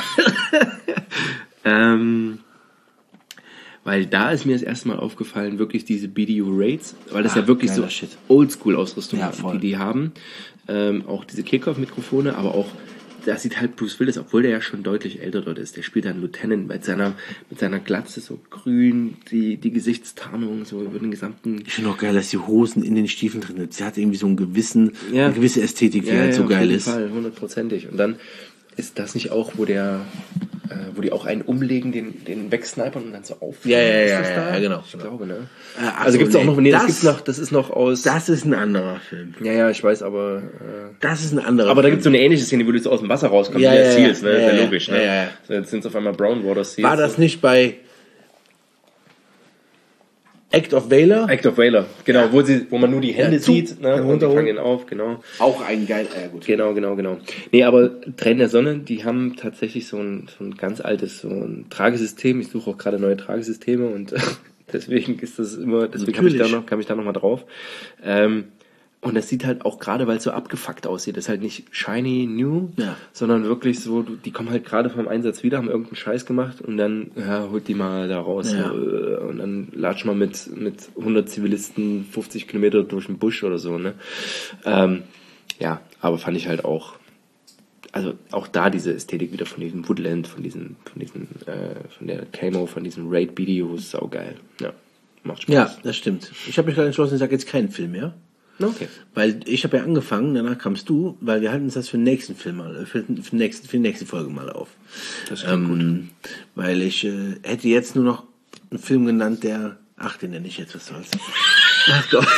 ähm, weil da ist mir das erste Mal aufgefallen, wirklich diese B D U-Raids, weil das Ah, ja wirklich so geiler Shit. Oldschool-Ausrüstung Ja, ist, voll. die die haben. Ähm, auch diese Kickoff-Mikrofone, aber auch, da sieht halt Bruce Willis, obwohl der ja schon deutlich älter dort ist, der spielt dann Lieutenant mit seiner, mit seiner Glatze so grün, die, die Gesichtstarnung so über den gesamten... Ich finde auch geil, dass die Hosen in den Stiefeln drin sind. Sie hat irgendwie so einen gewissen, Ja. eine gewisse Ästhetik, die halt so auf geil jeden ist. Fall, hundertprozentig. Und dann ist das nicht auch, wo der, äh, wo die auch einen umlegen, den, den wegsnipern und dann so auf. Ja, ja, ist ja, das ja, da? ja, genau, Ich genau. glaube, ne? Äh, ach also so, gibt's auch nee, noch, nee, das, das- gibt's noch, das ist noch aus. Das ist ein anderer Film. ja, ja, ich weiß, aber. Äh, Das ist ein anderer aber da Film. gibt's so eine ähnliche Szene, wo du so aus dem Wasser rauskommst, Ja, wie ja, der ja. Seals, ne? Ja, ist ja ja, logisch, ne? ja, ja, ja. So, jetzt sind's auf einmal Brown Water Seals. War das nicht bei Act of Valor? Act of Valor, genau, Ja. wo, sie, wo man nur die Hände Ja, zu- sieht, ne? ja, Und die runterholen. fangen ihn auf, genau. Auch ein geil, äh, gut. Genau, genau, genau. Nee, aber Tränen der Sonne, die haben tatsächlich so ein, so ein ganz altes, so ein Tragesystem. Ich suche auch gerade neue Tragesysteme und deswegen ist das immer, deswegen habe ich da Natürlich. noch, kam ich da noch mal drauf. Ähm, und das sieht halt auch gerade, weil es so abgefuckt aussieht, das ist halt nicht shiny new, Ja. sondern wirklich so, du- die kommen halt gerade vom Einsatz wieder, haben irgendeinen Scheiß gemacht und dann, ja, holt die mal da raus. Ja. So, äh, und dann latsch mal mit, mit hundert Zivilisten fünfzig Kilometer durch den Busch oder so, ne? Ähm, ja, aber fand ich halt auch also auch da diese Ästhetik wieder von diesem Woodland, von diesen, von diesen, äh, von der Camo, von diesen Raid-Videos, saugeil. Ja, macht Spaß. Ja, das stimmt. Ich habe mich gerade entschlossen, ich sage jetzt keinen Film mehr. Okay. Weil ich habe ja angefangen, danach kamst du, weil wir halten uns das für den nächsten Film mal, für, für, den nächsten, für die nächste Folge mal auf. Das klingt ähm, gut. Weil ich äh, hätte jetzt nur noch einen Film genannt, der, ach, den nenne ich jetzt, was soll's. Ach Gott.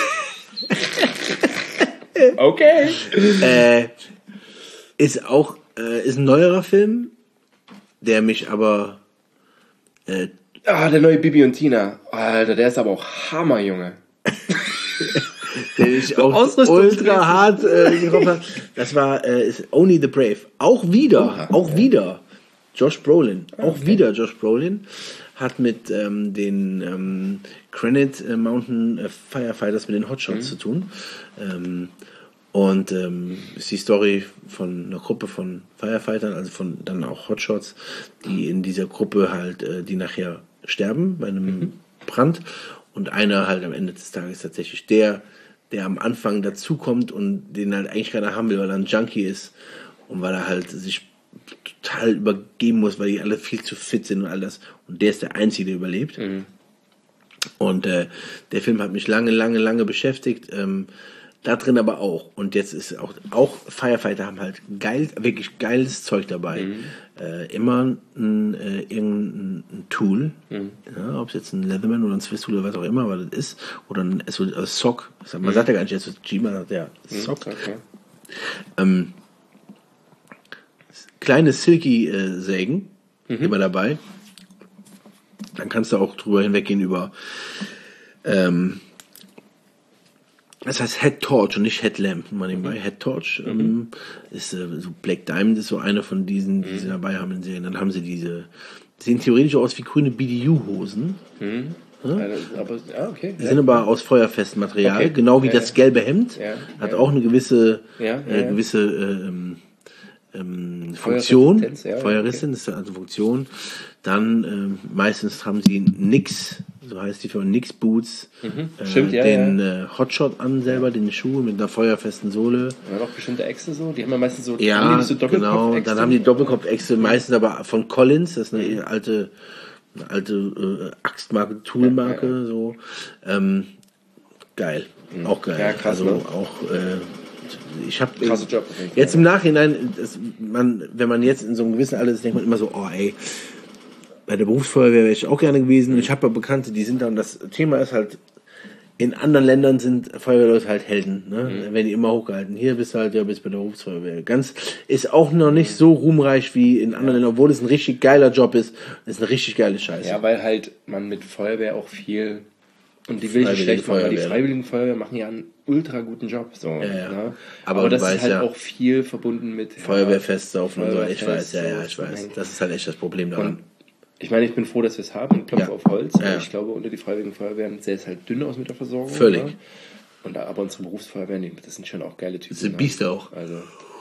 Okay. äh, ist auch, äh, ist ein neuerer Film, der mich aber, äh, Ah, der neue Bibi und Tina. Alter, der ist aber auch Hammer, Junge. den ich auch ultra hart äh, getroffen habe. Das war äh, ist Only the Brave. Auch wieder, Oha, auch ja. wieder. Josh Brolin. Ah, auch okay. wieder Josh Brolin. Hat mit ähm, den ähm, Granite Mountain Firefighters, mit den Hotshots mhm. zu tun. Ähm, und ähm, ist die Story von einer Gruppe von Firefightern, also von dann auch Hotshots, die in dieser Gruppe halt, äh, die nachher sterben bei einem mhm. Brand. Und einer halt am Ende des Tages tatsächlich der, der am Anfang dazukommt und den halt eigentlich keiner haben will, weil er ein Junkie ist und weil er halt sich total übergeben muss, weil die alle viel zu fit sind und all das. Und der ist der Einzige, der überlebt. Mhm. Und äh, der Film hat mich lange, lange, lange beschäftigt. Ähm, da drin aber auch. Und jetzt ist auch, auch Firefighter haben halt geil, wirklich geiles Zeug dabei. Mhm. Äh, immer ein, äh, irgendein ein Tool. Mhm. Ja, ob es jetzt ein Leatherman oder ein Swiss Tool oder was auch immer, was das ist. Oder ein S O G, S O C. Man mhm. sagt ja gar nicht S O G, man sagt ja S O C. Mhm. Okay. Ähm, kleine Silky-Sägen, äh, mhm. immer dabei. Dann kannst du auch drüber hinweggehen über ähm, das heißt Head Torch und nicht Headlamp, mal nebenbei. Mhm. Head Torch ähm, mhm. ist äh, so Black Diamond ist so eine von diesen, die mhm. sie dabei haben in Serien. Dann haben sie diese, die sehen theoretisch aus wie grüne B D U-Hosen. Mhm. Ja? Aber, ah, okay. Die ja. sind aber aus feuerfestem Material, okay. genau wie ja, das ja. gelbe Hemd. Ja. Hat ja. auch eine gewisse, ja, ja, äh, gewisse äh, ähm, ähm, Funktion. Ja, Feuerresistent okay. ist also Funktion. Dann ähm, meistens haben sie nix, so heißt die Firma, Nix Boots, mhm. äh, Stimmt, ja, den ja. Äh, Hotshot an selber, den Schuh mit einer feuerfesten Sohle. Ja, noch bestimmte Äxte so, die haben ja meistens so, ja, so genau, dann haben die Doppelkopf-Äxte, meistens aber von Collins, das ist eine mhm. alte, eine alte äh, Axtmarke, Toolmarke, ja, ja. so. Ähm, geil, mhm. auch geil. Ja, krass, also ne? auch äh, ich habe jetzt im Nachhinein, das, man, wenn man jetzt in so einem gewissen Alter ist, denkt man immer so, oh ey, bei der Berufsfeuerwehr wäre ich auch gerne gewesen. Ich habe ja Bekannte, die sind da, und das Thema ist halt, in anderen Ländern sind Feuerwehrleute halt Helden, ne? Mhm. Werden die immer hochgehalten. Hier bist du halt, ja, bist bei der Berufsfeuerwehr. Ganz, ist auch noch nicht so ruhmreich wie in anderen Ländern, obwohl es ein richtig geiler Job ist. Das ist eine richtig geile Scheiße. Ja, weil halt man mit Feuerwehr auch viel, und die will ich nicht schlecht machen, weil die Freiwilligen Feuerwehr machen ja einen ultra guten Job. So, ja, ja. Ne? Aber, Aber das ist halt ja auch viel verbunden mit Feuerwehrfestsaufen und so. Ich weiß, ja, ja, ich weiß. Das ist halt echt das Problem daran. Und ich meine, ich bin froh, dass wir es haben und klopfe ja. auf Holz. Ja. Ich glaube, unter die Freiwilligen Feuerwehren sähe es halt dünn aus mit der Versorgung. Völlig. Ne? Und, aber unsere Berufsfeuerwehren, das sind schon auch geile Typen. Das sind Biester auch. Also,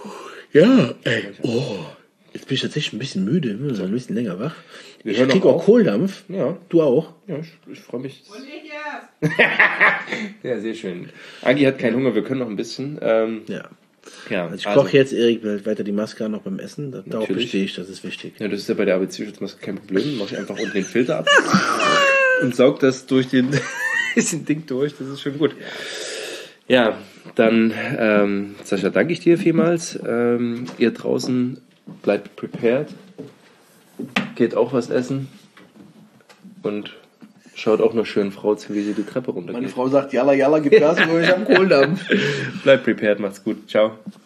ja, ey. Oh. Jetzt bin ich tatsächlich ein bisschen müde, so ein bisschen länger wach. Wir ich krieg auch, auch Kohldampf. Ja. Du auch? Ja, ich, ich freue mich. Und ich erst. Ja, sehr schön. Agi hat keinen Hunger, wir können noch ein bisschen. Ähm, ja. Ja, also ich also, koche jetzt, Erik, weiter die Maske an, noch beim Essen. Da, darauf bestehe ich, das ist wichtig. Ja, das ist ja bei der A B C-Schutzmaske kein Problem. Mach ich einfach unten den Filter ab und saug das durch den bisschen Ding durch. Das ist schon gut. Ja, dann, ähm, Sascha, danke ich dir vielmals. Ähm, ihr draußen bleibt prepared. Geht auch was essen. Und schaut auch einer schönen Frau zu, wie sie die Treppe runtergeht. Meine Frau sagt, jalla, jalla, gib Gas, ich hab Kohldampf. Bleibt prepared, macht's gut. Ciao.